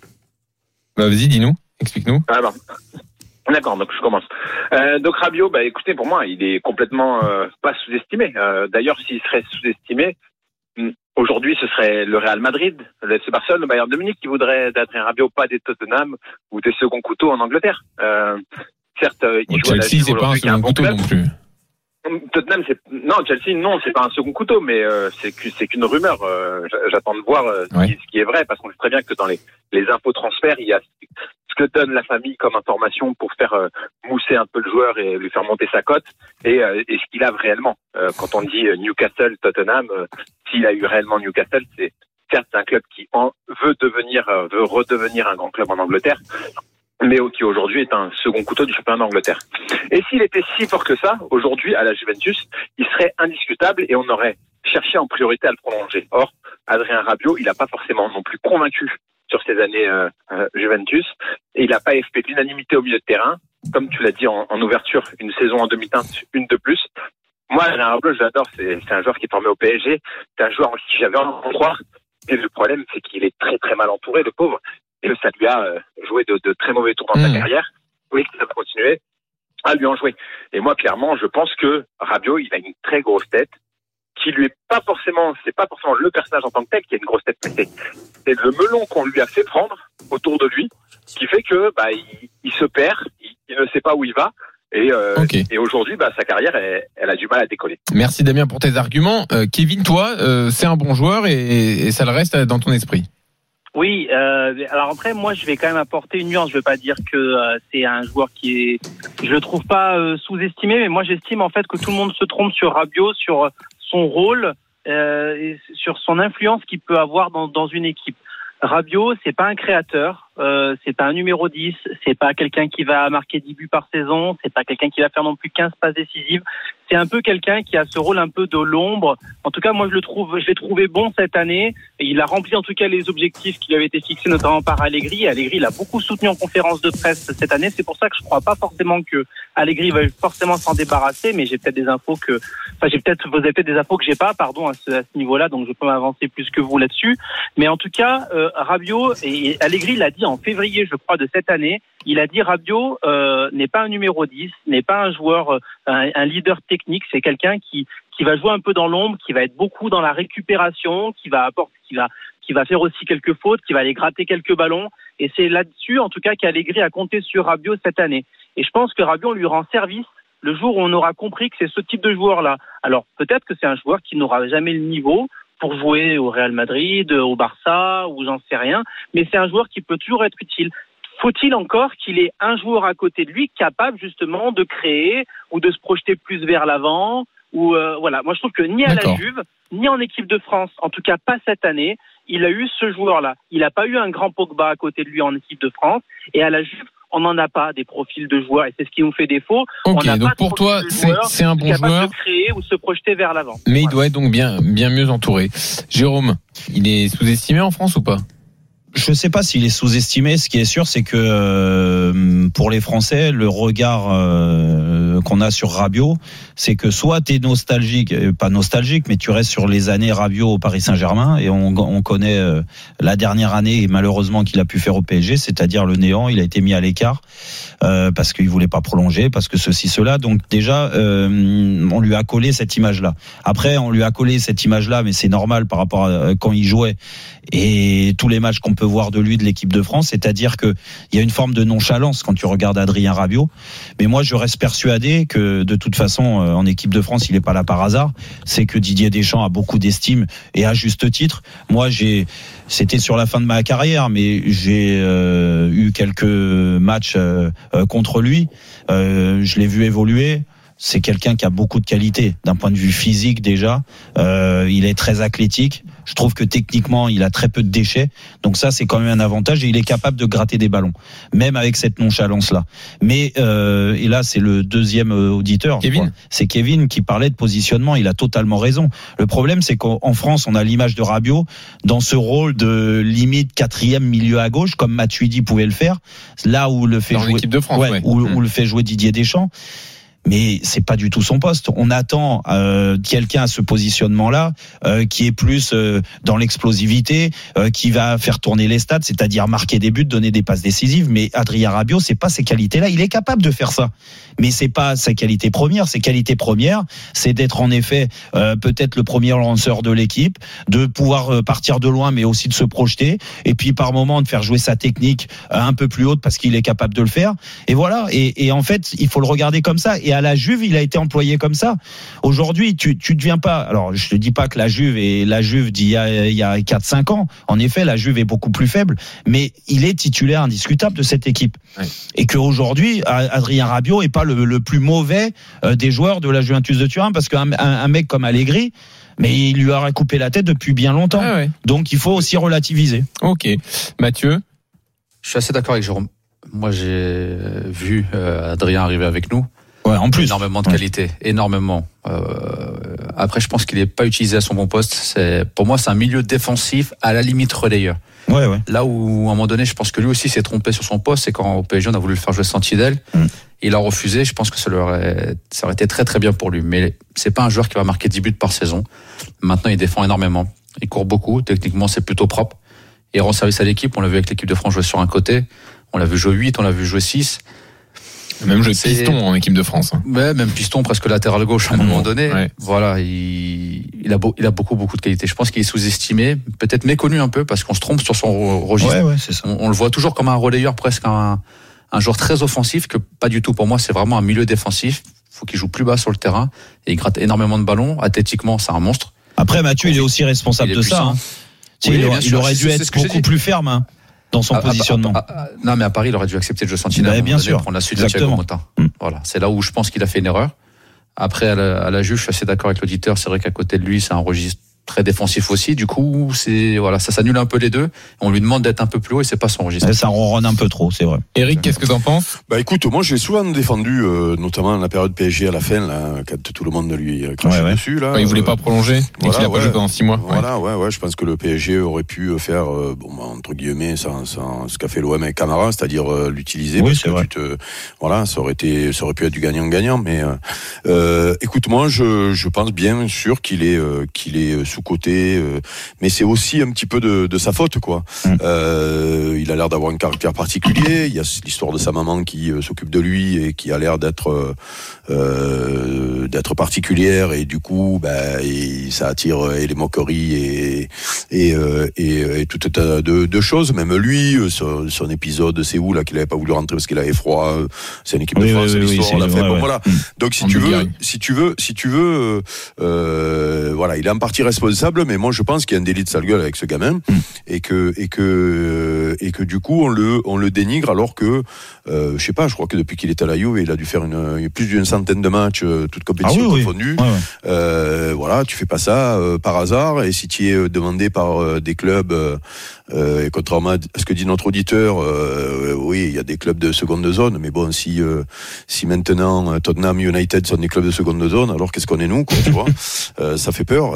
Vas-y, dis-nous, explique-nous. Alors, d'accord, donc je commence. Donc Rabiot, écoutez, pour moi, il est complètement pas sous-estimé. D'ailleurs, s'il serait sous-estimé, aujourd'hui, ce serait le Real Madrid, le FC Barcelone, le Bayern de Munich qui voudrait d'Adrien Rabiot, pas des Tottenham ou des seconds couteaux en Angleterre. Certes, il joue à la Chelsea, c'est pas un second couteau non plus. Tottenham, Chelsea, non, c'est pas un second couteau, mais c'est qu'une rumeur. J'attends de voir ce qui est vrai, parce qu'on sait très bien que dans les infos transferts, il y a ce que donne la famille comme information pour faire mousser un peu le joueur et lui faire monter sa cote, et ce qu'il a réellement. Quand on dit Newcastle, Tottenham, s'il a eu réellement Newcastle, c'est certes un club qui veut redevenir un grand club en Angleterre, mais qui aujourd'hui est un second couteau du championnat d'Angleterre. Et s'il était si fort que ça, aujourd'hui, à la Juventus, il serait indiscutable et on aurait cherché en priorité à le prolonger. Or, Adrien Rabiot, il n'a pas forcément non plus convaincu sur ces années Juventus, et il n'a pas fait de l'unanimité au milieu de terrain. Comme tu l'as dit en ouverture, une saison en demi-teinte, une de plus. Moi, Adrien Rabiot, je l'adore, c'est un joueur qui est formé au PSG, c'est un joueur en qui j'avais envie de croire, et le problème, c'est qu'il est très très mal entouré, le pauvre. Et ça lui a joué de très mauvais tours dans sa carrière. Oui, ça va continuer. à lui en jouer. Et moi, clairement, je pense que Rabiot, il a une très grosse tête, qui lui est pas forcément, c'est pas forcément le personnage en tant que tel qui a une grosse tête, mais c'est le melon qu'on lui a fait prendre autour de lui, qui fait que il se perd, il ne sait pas où il va. Et aujourd'hui, sa carrière, elle a du mal à décoller. Merci Damien pour tes arguments. Kevin, toi, c'est un bon joueur et ça le reste dans ton esprit. Oui, alors après, moi, je vais quand même apporter une nuance. Je veux pas dire que c'est un joueur qui est, je le trouve pas sous-estimé, mais moi, j'estime en fait que tout le monde se trompe sur Rabiot, sur son rôle, et sur son influence qu'il peut avoir dans une équipe. Rabiot, c'est pas un créateur, c'est pas un numéro 10, c'est pas quelqu'un qui va marquer 10 buts par saison, c'est pas quelqu'un qui va faire non plus 15 passes décisives. C'est un peu quelqu'un qui a ce rôle un peu de l'ombre. En tout cas, moi, je l'ai trouvé bon cette année. Et il a rempli en tout cas les objectifs qui lui avaient été fixés, notamment par Allegri. Allegri l'a beaucoup soutenu en conférence de presse cette année. C'est pour ça que je crois pas forcément que Allegri va forcément s'en débarrasser, mais j'ai peut-être des infos que, vous avez peut-être des infos que j'ai pas, pardon, à ce niveau-là, donc je peux m'avancer plus que vous là-dessus. Mais en tout cas, Rabiot, et Allegri l'a dit en février, je crois, de cette année, il a dit Rabiot n'est pas un numéro 10, n'est pas un joueur, un leader technique, c'est quelqu'un qui va jouer un peu dans l'ombre, qui va être beaucoup dans la récupération, qui va faire aussi quelques fautes, qui va aller gratter quelques ballons. Et c'est là-dessus, en tout cas, qu'Allegri a compté sur Rabiot cette année. Et je pense que Rabiot lui rend service le jour où on aura compris que c'est ce type de joueur-là. Alors peut-être que c'est un joueur qui n'aura jamais le niveau pour jouer au Real Madrid, au Barça, ou j'en sais rien, mais c'est un joueur qui peut toujours être utile. Faut-il encore qu'il ait un joueur à côté de lui capable justement de créer ou de se projeter plus vers l'avant ou voilà. Moi je trouve que ni à la Juve, ni en équipe de France, en tout cas pas cette année, il a eu ce joueur-là. Il n'a pas eu un grand Pogba à côté de lui en équipe de France, et à la Juve, on n'en a pas des profils de joueurs, et c'est ce qui nous fait défaut. Ok, on donc pour toi, c'est un bon joueur, de créer ou se projeter vers l'avant. Mais il doit être donc bien mieux entouré. Jérôme, il est sous-estimé en France ou pas ? Je sais pas s'il est sous-estimé. Ce qui est sûr, c'est que pour les Français, le regard qu'on a sur Rabiot, c'est que soit t'es nostalgique, pas nostalgique, mais tu restes sur les années Rabiot au Paris Saint-Germain, et on connaît la dernière année et malheureusement qu'il a pu faire au PSG, c'est-à-dire le néant. Il a été mis à l'écart parce qu'il voulait pas prolonger, parce que ceci, cela. Donc déjà, on lui a collé cette image-là. Après, on lui a collé cette image-là, mais c'est normal par rapport à quand il jouait et tous les matchs qu'on peut voir de lui, de l'équipe de France, c'est-à-dire que il y a une forme de nonchalance quand tu regardes Adrien Rabiot. Mais moi, je reste persuadé que de toute façon, en équipe de France, il est pas là par hasard. C'est que Didier Deschamps a beaucoup d'estime, et à juste titre. Moi, c'était sur la fin de ma carrière, mais j'ai eu quelques matchs contre lui. Je l'ai vu évoluer. C'est quelqu'un qui a beaucoup de qualité d'un point de vue physique déjà. Il est très athlétique. Je trouve que techniquement, il a très peu de déchets. Donc ça, c'est quand même un avantage, et il est capable de gratter des ballons, même avec cette nonchalance-là. Mais et là, c'est le deuxième auditeur. Kevin. C'est Kevin qui parlait de positionnement. Il a totalement raison. Le problème, c'est qu'en France, on a l'image de Rabiot dans ce rôle de limite quatrième milieu à gauche, comme Matuidi pouvait le faire. Là où le fait dans jouer l'équipe de France, où le fait jouer Didier Deschamps. Mais c'est pas du tout son poste. On attend quelqu'un à ce positionnement-là qui est plus dans l'explosivité, qui va faire tourner les stades, c'est-à-dire marquer des buts, donner des passes décisives. Mais Adrien Rabiot, c'est pas ces qualités-là. Il est capable de faire ça, mais c'est pas sa qualité première. Ses qualités premières, c'est d'être en effet peut-être le premier lanceur de l'équipe, de pouvoir partir de loin, mais aussi de se projeter, et puis par moment de faire jouer sa technique un peu plus haute parce qu'il est capable de le faire. Et voilà. Et en fait, il faut le regarder comme ça. Et à la Juve, il a été employé comme ça. Aujourd'hui, tu deviens pas. Alors, je te dis pas que la Juve est la Juve d'il y a 4-5 ans. En effet, la Juve est beaucoup plus faible, mais il est titulaire indiscutable de cette équipe. Ouais. Et qu'aujourd'hui, Adrien Rabiot est pas le plus mauvais des joueurs de la Juventus de Turin, parce qu'un mec comme Allegri, mais il lui aurait coupé la tête depuis bien longtemps. Ah ouais. Donc, il faut aussi relativiser. Ok. Mathieu? Je suis assez d'accord avec Jérôme. Moi, j'ai vu Adrien arriver avec nous. Ouais, en plus. Énormément de qualité, énormément. Après, je pense qu'il n'est pas utilisé à son bon poste. Pour moi, c'est un milieu défensif, à la limite relayeur. Ouais. Là où, à un moment donné, je pense que lui aussi s'est trompé sur son poste, c'est quand au PSG, on a voulu le faire jouer Santidel. Il a refusé. Je pense que ça aurait été très très bien pour lui. Mais c'est pas un joueur qui va marquer 10 buts par saison. Maintenant, il défend énormément. Il court beaucoup. Techniquement, c'est plutôt propre. Il rend service à l'équipe. On l'a vu avec l'équipe de France jouer sur un côté. On l'a vu jouer 8, on l'a vu jouer 6. Même jeu de piston en équipe de France. Ouais, même piston, presque latéral gauche à un moment donné. Ouais. Voilà, il a beaucoup de qualités. Je pense qu'il est sous-estimé, peut-être méconnu un peu parce qu'on se trompe sur son registre. Ouais, c'est ça. On le voit toujours comme un relayeur, presque un joueur très offensif, que pas du tout pour moi. C'est vraiment un milieu défensif. Faut qu'il joue plus bas sur le terrain et il gratte énormément de ballons. Athlétiquement, c'est un monstre. Après, Mathieu, il est aussi responsable de ça. Oui, il aurait dû être beaucoup plus ferme. Dans son positionnement. Non, mais à Paris, il aurait dû accepter le jeu Santina. Bien sûr. Prendre la suite de Thiago Motta. Voilà. C'est là où je pense qu'il a fait une erreur. Après, à la juge, je suis assez d'accord avec l'auditeur. C'est vrai qu'à côté de lui, c'est un registre très défensif aussi. Du coup, ça s'annule un peu les deux. On lui demande d'être un peu plus haut et c'est pas son registre. Ça ronronne un peu trop, c'est vrai. Eric, qu'est-ce que t'en penses? Écoute, moi, je l'ai souvent défendu, notamment dans la période PSG à la fin, là, quand tout le monde lui crachait dessus, là. Il voulait pas prolonger. Voilà, il a pas joué pendant 6 mois. Voilà, je pense que le PSG aurait pu faire, entre guillemets, ce qu'a fait l'OM avec Camara, c'est-à-dire l'utiliser. Oui, parce c'est que vrai. ça aurait pu être du gagnant-gagnant, mais, écoute, moi, je pense bien sûr qu'il est sous-coté, mais c'est aussi un petit peu de sa faute, quoi. Il a l'air d'avoir un caractère particulier. Il y a l'histoire de sa maman qui s'occupe de lui et qui a l'air d'être particulière, et du coup, ça attire et les moqueries et tout un tas de choses. Même lui, son épisode, c'est où là qu'il avait pas voulu rentrer parce qu'il avait froid. C'est une équipe de France, l'histoire l'a fait. Voilà. Donc si tu veux, voilà, il est en partie responsable, mais moi je pense qu'il y a un délit de sale gueule avec ce gamin et que du coup on le dénigre, alors que je sais pas, je crois que depuis qu'il est à la Juve, il a dû faire plus d'une centaine de matchs, toutes compétitions confondues. Voilà, tu fais pas ça par hasard, et si tu es demandé par des clubs, et contrairement à ce que dit notre auditeur, oui, il y a des clubs de seconde zone, mais bon, si maintenant Tottenham, United sont des clubs de seconde zone, alors qu'est-ce qu'on est nous, quoi, tu vois? Ça fait peur,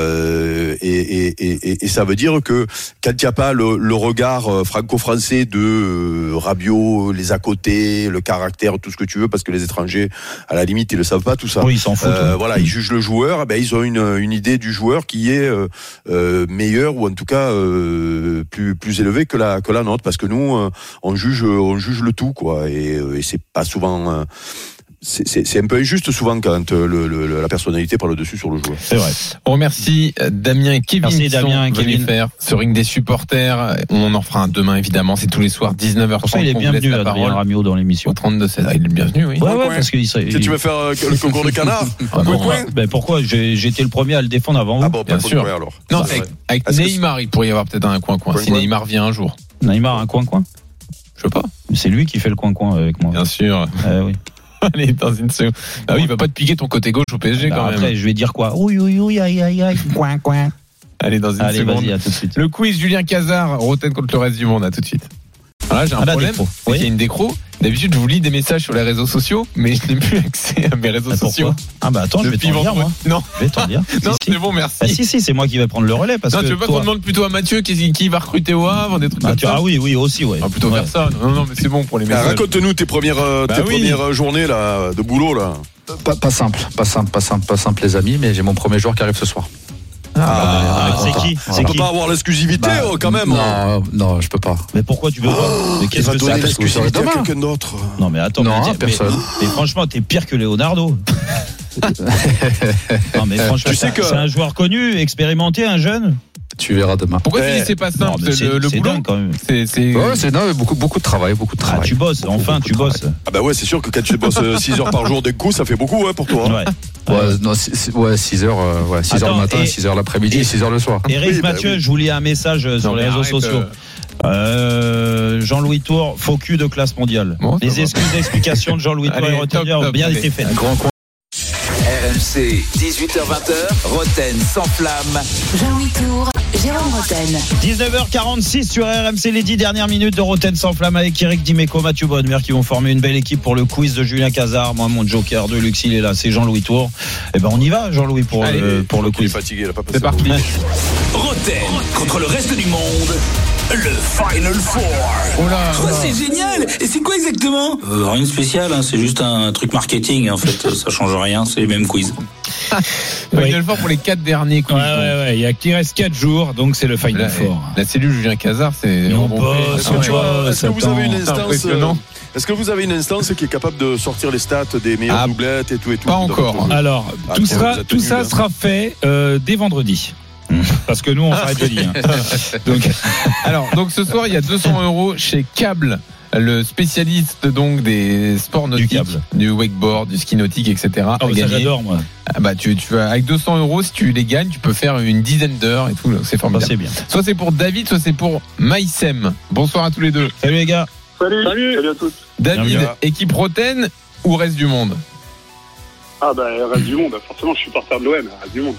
et ça veut dire que quand il n'y a pas le regard franco-français de Rabiot, les à côté, le caractère, tout ce que tu veux, parce que les étrangers, à la limite, ils le savent pas, tout ça. Oui, ils s'en foutent. Voilà, ils jugent le joueur, ils ont une idée du joueur qui est meilleure, ou en tout cas plus élevée que la nôtre, parce que nous, on juge le tout, quoi, et c'est pas souvent. C'est un peu injuste souvent quand la personnalité parle dessus sur le joueur. C'est vrai. On remercie Damien et Kevin. Merci Damien et Kevin. Faire ce ring des supporters. On en fera un demain évidemment. C'est tous les soirs 19h30. Il est bienvenu, Adrien Rabiot, dans l'émission. Au 32-16. Il est bienvenu, oui. Ouais, parce que tu veux faire le concours de canard? Pourquoi? J'étais le premier à le défendre avant vous. Ah bon, bien sûr. Alors. Non, avec Neymar, il pourrait y avoir peut-être un coin-coin. Si Neymar vient un jour. Neymar, un coin-coin? Je sais pas. C'est lui qui fait le coin-coin avec moi. Bien sûr. Oui. Allez, dans une seconde. Ah oui, il va pas te piquer ton côté gauche au PSG quand même. Après, je vais dire quoi? Oui, aïe, coin. Allez, dans une seconde. Vas-y, à tout de suite. Le quiz Julien Cazard, Roten contre le reste du monde, à tout de suite. Voilà, j'ai un problème. Il y a une décro. D'habitude, je vous lis des messages sur les réseaux sociaux, mais je n'ai plus accès à mes réseaux sociaux. Attends, je vais t'en dire, moi. Non. Je vais t'en dire. Non, c'est bon, merci. Si, c'est moi qui vais prendre le relais. Parce non, que tu veux pas qu'on demande plutôt à Mathieu qui va recruter au Havre, des trucs comme ça? Ah oui, aussi, ouais. On va plutôt faire ça. Non, mais c'est bon pour les messages. Raconte-nous tes premières journées là, de boulot, là. Pas simple, les amis, mais j'ai mon premier joueur qui arrive ce soir. C'est qui? On peut pas avoir l'exclusivité quand même. Non, je peux pas. Mais pourquoi tu veux pas? Mais qu'est-ce que donner l'exclusivité à quelqu'un d'autre? Non, mais attends, personne. Mais franchement, t'es pire que Leonardo. Non, mais franchement, tu sais que c'est un joueur connu, expérimenté, un jeune. Tu verras demain. Pourquoi tu dis c'est pas simple? Le boulot dingue quand même. C'est beaucoup de travail, tu bosses, tu bosses. Ah bah ouais, c'est sûr que quand tu bosses 6 heures par jour d'un coup, ça fait beaucoup pour toi. Ouais, 6 heures, 6 heures le matin, 6 heures l'après-midi, 6 heures le soir. Eric Mathieu, je vous lis un message sur les réseaux sociaux. Jean-Louis Tour, faux cul de classe mondiale. Les excuses d'explication de Jean-Louis Tour et Roten ont bien été faites. RMC, 18h20, Roten sans flamme. Jean-Louis Tour, Jérôme Roten. 19h46 sur RMC, les 10 dernières minutes de Roten sans flamme avec Eric Dimeco, Mathieu Bonnemer qui vont former une belle équipe pour le quiz de Julien Cazard. Moi, mon joker de luxe, il est là, c'est Jean-Louis Tour. Et on y va, Jean-Louis, pour le quiz. Il est fatigué, il a pas passé. C'est parti. Roten contre le reste du monde. Le Final Four. C'est génial. Et c'est quoi exactement? Rien de spécial, c'est juste un truc marketing. En fait, ça change rien, c'est les mêmes quiz. Final Four pour les 4 derniers quiz. Ouais. Il reste 4 jours, donc c'est le Final Four. La cellule Julien Cazard, c'est. Est-ce que vous avez une instance Est-ce que vous avez une instance qui est capable de sortir les stats des meilleures doublettes et tout et tout? Pas encore. Alors, tout ça sera fait dès vendredi. Parce que nous, on s'arrête jeudi. Donc ce soir, il y a 200 € chez Câble, le spécialiste donc des sports nautiques, du wakeboard, du ski nautique, etc. Ah, ça j'adore, moi. Tu vas avec 200 €, si tu les gagnes, tu peux faire une dizaine d'heures et tout. C'est formidable. C'est bien. Soit c'est pour David, soit c'est pour Maïsem. Bonsoir à tous les deux. Salut les gars. Salut à tous. David, équipe Roten ou reste du monde? Reste du monde. Forcément, je suis supporter de l'OM, reste du monde.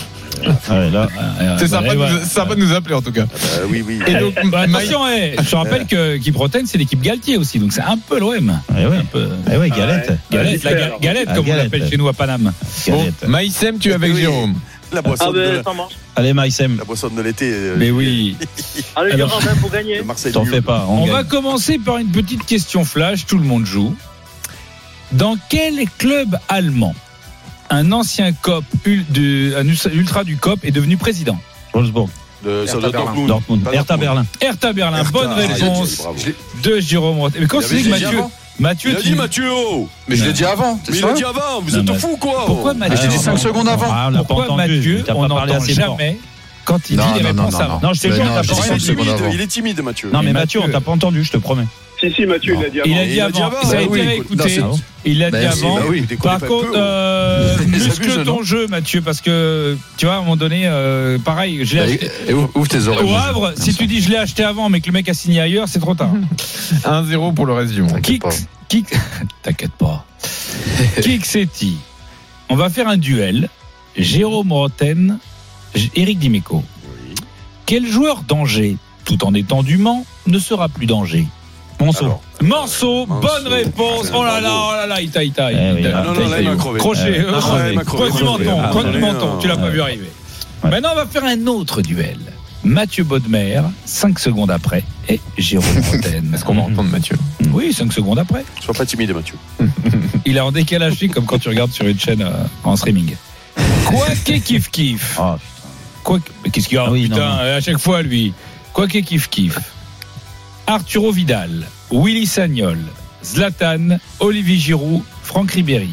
C'est sympa de nous appeler en tout cas. Oui. Et donc, attention, je te rappelle que l'équipe Roten, c'est l'équipe Galtier aussi, donc c'est un peu l'OM. Galette. Galette, comme on l'appelle chez nous à Paname. Bon, Maïsem, tu es avec Jérôme. La boisson ça marche. Allez Maïsem. La boisson de l'été. Mais oui. Allez, Jérôme, pour gagner. T'en fais pas. On va commencer par une petite question flash, tout le monde joue. Dans quel club allemand un ancien cop, un ultra du COP est devenu président? Wolfsburg. Dortmund. Hertha Berlin. Hertha Berlin. Bonne réponse de Jérôme Rotten. Mais quand c'est que Mathieu, il a dit Mathieu. Mais je l'ai dit avant. Mais il l'a dit avant. Vous êtes fou quoi? Pourquoi Mathieu? J'ai dit 5 secondes avant. Pourquoi Mathieu, on n'entend jamais quand il dit les réponses avant? Non, je te jure, il est timide, Mathieu. Non, mais Mathieu, on t'a pas entendu, je te promets. Si, Mathieu, il l'a dit avant. Il a dit avant. Ça a été réécouté. Il l'a dit avant. Par contre, muscle ton jeu, Mathieu, parce que tu vois, à un moment donné, pareil, je l'ai acheté. Ouvre tes oreilles. Au Havre, si tu dis je l'ai acheté avant, mais que le mec a signé ailleurs, c'est trop tard. 1-0 pour le reste du monde. T'inquiète pas. Kixetti. On va faire un duel. Jérôme Rotten, Éric Dimeco. Quel joueur d'Angers, tout en étant du Mans, ne sera plus d'Angers? Manceau, bonne réponse. Oh là là, il taille. Crochet, coin du menton, tu l'as pas vu arriver. Maintenant, on va faire un autre duel. Mathieu Bodmer, 5 secondes après, et Jérôme Rotten. Est-ce qu'on va entendre Mathieu? Oui, 5 secondes après. Sois pas timide, Mathieu. Il est en décalage, comme quand tu regardes sur une chaîne en streaming. Quoi qu'il kiff. Mais qu'est-ce qu'il y a? Putain, à chaque fois, lui. Quoi qu'il kiff. Arturo Vidal, Willy Sagnol, Zlatan, Olivier Giroud, Franck Ribéry.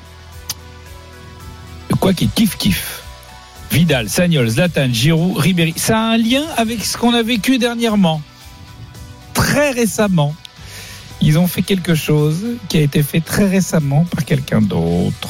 Quoi qu'il kiff. Vidal, Sagnol, Zlatan, Giroud, Ribéry. Ça a un lien avec ce qu'on a vécu dernièrement. Très récemment. Ils ont fait quelque chose qui a été fait très récemment par quelqu'un d'autre.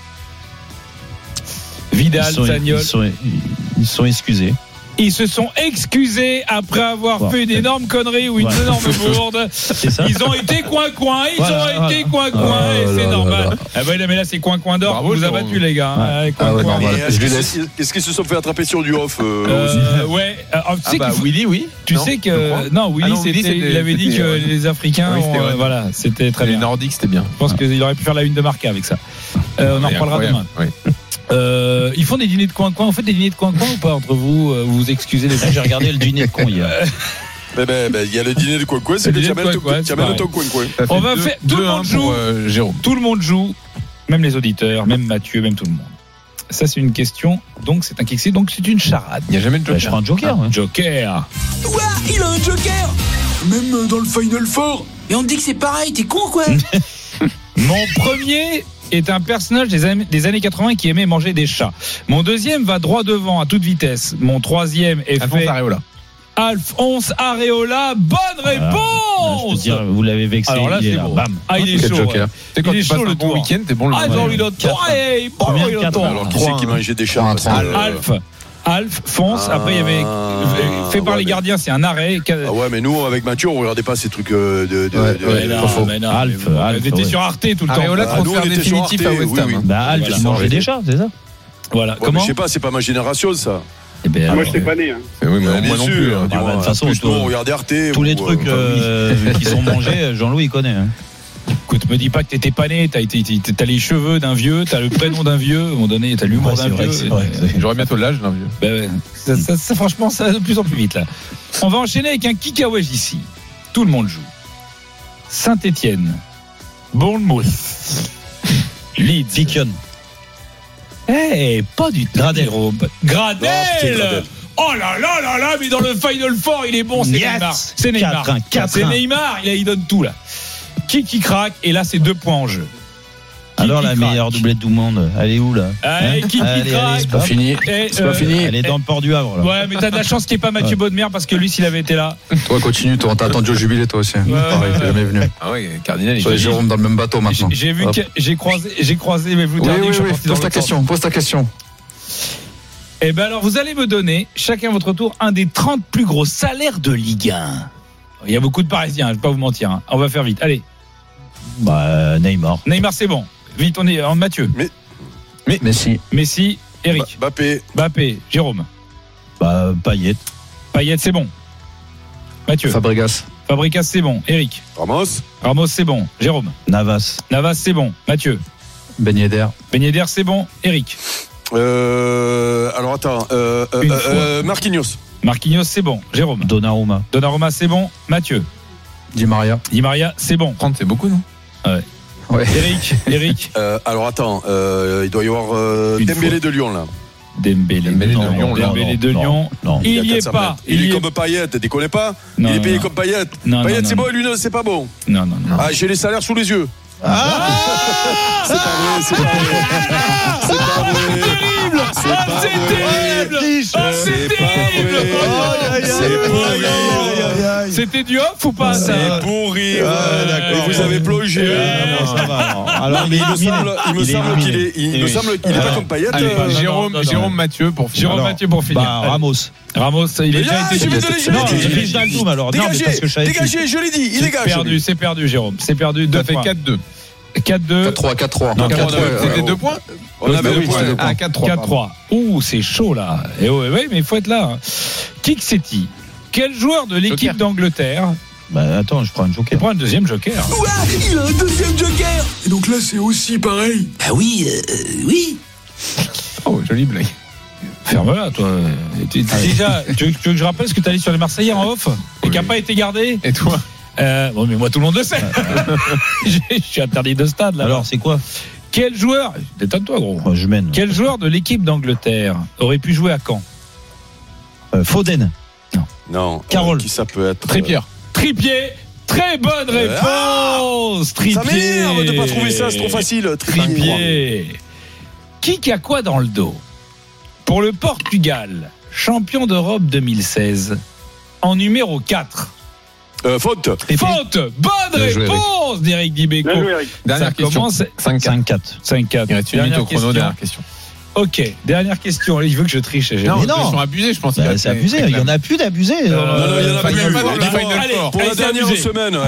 Vidal, Sagnol. Ils sont excusés. Ils se sont excusés après avoir fait une énorme connerie ou une énorme bourde. Ils ont été coin-coin, et c'est normal. Ah ben mais là c'est coin-coin d'or, vous a battu les gars. Est-ce qu'ils se sont fait attraper sur du off Ouais. Willy, oui. Tu sais que non, Willy, il avait dit que les Africains, voilà, c'était très bien. Les Nordiques, c'était bien. Je pense qu'il aurait pu faire la une de Marca avec ça. On en reparlera demain. Ils font des dîners de coin-coin. Vous faites des dîners de coin-coin ou pas entre vous? Vous vous excusez les gens. J'ai regardé le dîner de con hier. Il y a le dîner de coin-coin, c'est que tu amènes ton coin-coin. On va faire. Tout le monde joue. Jérôme. Tout le monde joue. Même les auditeurs, même Mathieu, même tout le monde. Ça, c'est une question. Donc, c'est un kick. Donc, c'est une charade. Il n'y a jamais de joker. Je prends un joker. Joker. Ouais, il a un joker. Même dans le Final Four. Et on te dit que c'est pareil. T'es con, quoi. Mon premier est un personnage des années 80 qui aimait manger des chats. Mon deuxième va droit devant à toute vitesse. Mon troisième est Alphonse Areola. Alphonse Areola, bonne réponse. Là, vous l'avez vexé. Alors là, c'est bon. Bam. Il est chaud. C'est quand tu passes un bon week-end, t'es bon le matin. Alors qui c'est qui mangeait des chats? Alf, Fonce, après il y avait fait par les gardiens, c'est un arrêt. Ah ouais, mais nous avec Mathieu on regardait pas ces trucs Alf, était sur Arte tout le temps. Areola transfert définitif à West Ham. Alf, il mangeait des chats, c'est ça? Voilà. Comment? Je sais pas, c'est pas ma génération ça. Moi je t'ai pas né. Oui, mais moi non plus. De toute façon, on regardait Arte. Tous les trucs qui sont mangés, Jean-Louis il connaît. Écoute, me dis pas que t'étais pas né, t'as les cheveux d'un vieux, t'as le prénom d'un vieux, à un moment donné, t'as l'humour d'un vieux. J'aurais bientôt l'âge d'un vieux. Ça, franchement, ça va de plus en plus vite là. On va enchaîner avec un Kikawège ici. Tout le monde joue. Saint-Étienne, Bournemouth, Leeds, Dickon. Pas du tout. Gradel. Oh là là là là, mais dans le Final Four, il est bon, c'est Neymar. C'est Neymar. Il donne tout là. Qui craque? Et là, c'est 2 points en jeu. Alors la meilleure doublette du monde, elle est où là? Allez, qui craque? C'est pas fini. C'est pas fini. Elle est dans le port du Havre là. Ouais, mais t'as de la chance qu'il n'y ait pas Mathieu Baudemer parce que lui, s'il avait été là. Toi, continue, toi, t'as attendu au jubilé, toi aussi. Pareil, t'es jamais venu. Ah oui, Cardinal. Toi et Jérôme dans le même bateau maintenant. J'ai vu que j'ai croisé, mais vous Oui, pose ta question. Eh ben alors, vous allez me donner, chacun à votre tour, un des 30 plus gros salaires de Ligue 1. Il y a beaucoup de Parisiens, je vais pas vous mentir. Hein. On va faire vite. Allez. Neymar. Neymar, c'est bon. Vite, on est en Mathieu. Messi, Eric. Mbappé, Jérôme. Payet, c'est bon. Mathieu. Fabregas, c'est bon. Eric. Ramos, c'est bon. Jérôme. Navas, c'est bon. Mathieu. Ben Yedder, c'est bon. Eric. Alors attends, Marquinhos, c'est bon. Jérôme. Donnarumma, c'est bon. Mathieu. Di Maria, c'est bon. 30, c'est beaucoup, non? Ouais. Eric. Alors attends, il doit y avoir Dembélé de Lyon là. Dembélé de Lyon. Non. Il y est pas. Il est comme Payet, déconne pas. Il est payé comme Payet. Payet c'est bon et lui c'est pas bon. Non. Ah, j'ai les salaires sous les yeux. C'est pas terrible. C'était du off ou pas ça? C'est pour rire. Et vous avez plongé. Ça va. Alors il me semble qu'il est pas comme Payet. Jérôme Mathieu pour finir. Ramos, il est déjà été. Non, dégagez, je l'ai dit, il dégage. C'est perdu, Jérôme. C'est perdu. Ça fait 4-2. 4-2. 4-3. Non, 4-3. C'était 2 points? On avait 2 points. 4-3. Ouh, c'est chaud là. Et ouais, mais il faut être là. Kiksetti. Quel joueur de l'équipe d'Angleterre? Attends, je prends un joker. Tu prends un deuxième joker. Ouais, il a un deuxième joker. Et donc là, c'est aussi pareil. Bah oui. Oh, jolie blague. Ferme-la, toi. Déjà, tu veux que je rappelle ce que tu as dit sur les Marseillais en off et qui n'a pas été gardé? Et toi? Bon, mais moi, tout le monde le sait. Je suis interdit de stade, là. Alors, c'est quoi? Quel joueur, détonne-toi, gros. Je mène. Quel joueur de l'équipe d'Angleterre aurait pu jouer à Caen? Foden. Non. Carole. Qui ça peut être? Trippier. Très bonne réponse. Trippier. Ça m'énerve de pas trouver ça, c'est trop facile. Trippier. Qui a quoi dans le dos? Pour le Portugal, champion d'Europe 2016, en numéro 4. Faute. Bonne réponse d'Éric Dimeco. Dernière question. 5-4. Il reste une minute au chrono. Dernière question. Ok, dernière question. Allez, je veux que je triche. Non, ils sont abusés, je pense. C'est abusé. Il n'y en a plus d'abusés. Non, il n'y en a plus. Pour la dernière semaine.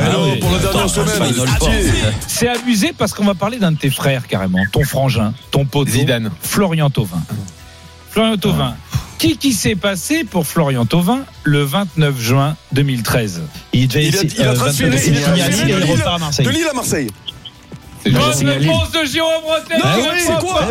C'est abusé parce qu'on va parler d'un de tes frères, carrément. Ton frangin, ton pote. Zidane. Florian Thauvin. Qui s'est passé pour Florian Thauvin le 29 juin 2013? Il a transféré de Lille à Marseille. Bonne réponse de Jérôme Rotten. C'est quoi?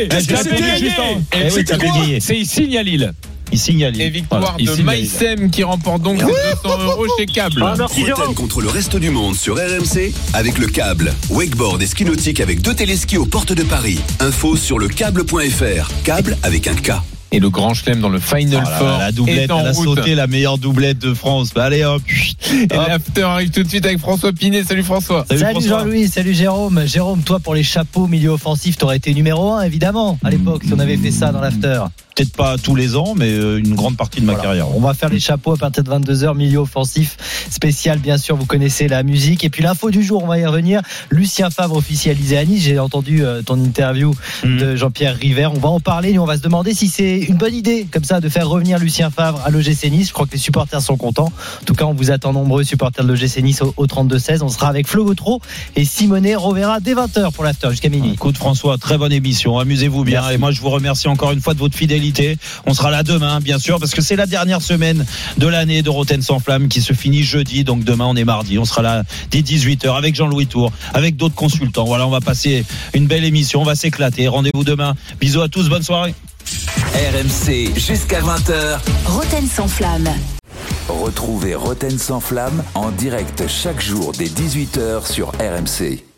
Il signe à Lille. Et victoire de Maïsem qui remporte donc 200 € chez Câble. Rotten contre le reste du monde sur RMC avec le câble. Wakeboard et ski nautique avec 2 téléskis aux portes de Paris. Info sur lecable.fr. Câble avec un K. Et le grand chelem dans le Final Four. La doublette, elle a sauté la meilleure doublette de France. Allez hop. Et l'after arrive tout de suite avec François Pinet. Salut François. Salut Jean-Louis, salut Jérôme. Jérôme, toi pour les chapeaux milieu offensif, t'aurais été numéro 1 évidemment à l'époque si on avait fait ça dans l'after. Peut-être pas tous les ans, mais une grande partie de ma carrière. On va faire les chapeaux à partir de 22h, milieu offensif spécial, bien sûr, vous connaissez la musique. Et puis l'info du jour, on va y revenir. Lucien Favre officialisé à Nice. J'ai entendu ton interview de Jean-Pierre River. On va en parler et on va se demander si c'est une bonne idée, comme ça, de faire revenir Lucien Favre à l'OGC Nice. Je crois que les supporters sont contents. En tout cas, on vous attend nombreux, supporters de l'OGC Nice au 32-16. On sera avec Flo Gautreau et Simonet Rovera dès 20h pour l'after jusqu'à minuit. Écoute François, très bonne émission. Amusez-vous bien. Merci. Et moi, je vous remercie encore une fois de votre fidélité. On sera là demain, bien sûr, parce que c'est la dernière semaine de l'année de Rotten sans flamme qui se finit jeudi. Donc demain, on est mardi. On sera là dès 18h avec Jean-Louis Tour, avec d'autres consultants. Voilà, on va passer une belle émission. On va s'éclater. Rendez-vous demain. Bisous à tous. Bonne soirée. RMC jusqu'à 20h. Rotten sans flamme. Retrouvez Rotten sans flamme en direct chaque jour dès 18h sur RMC.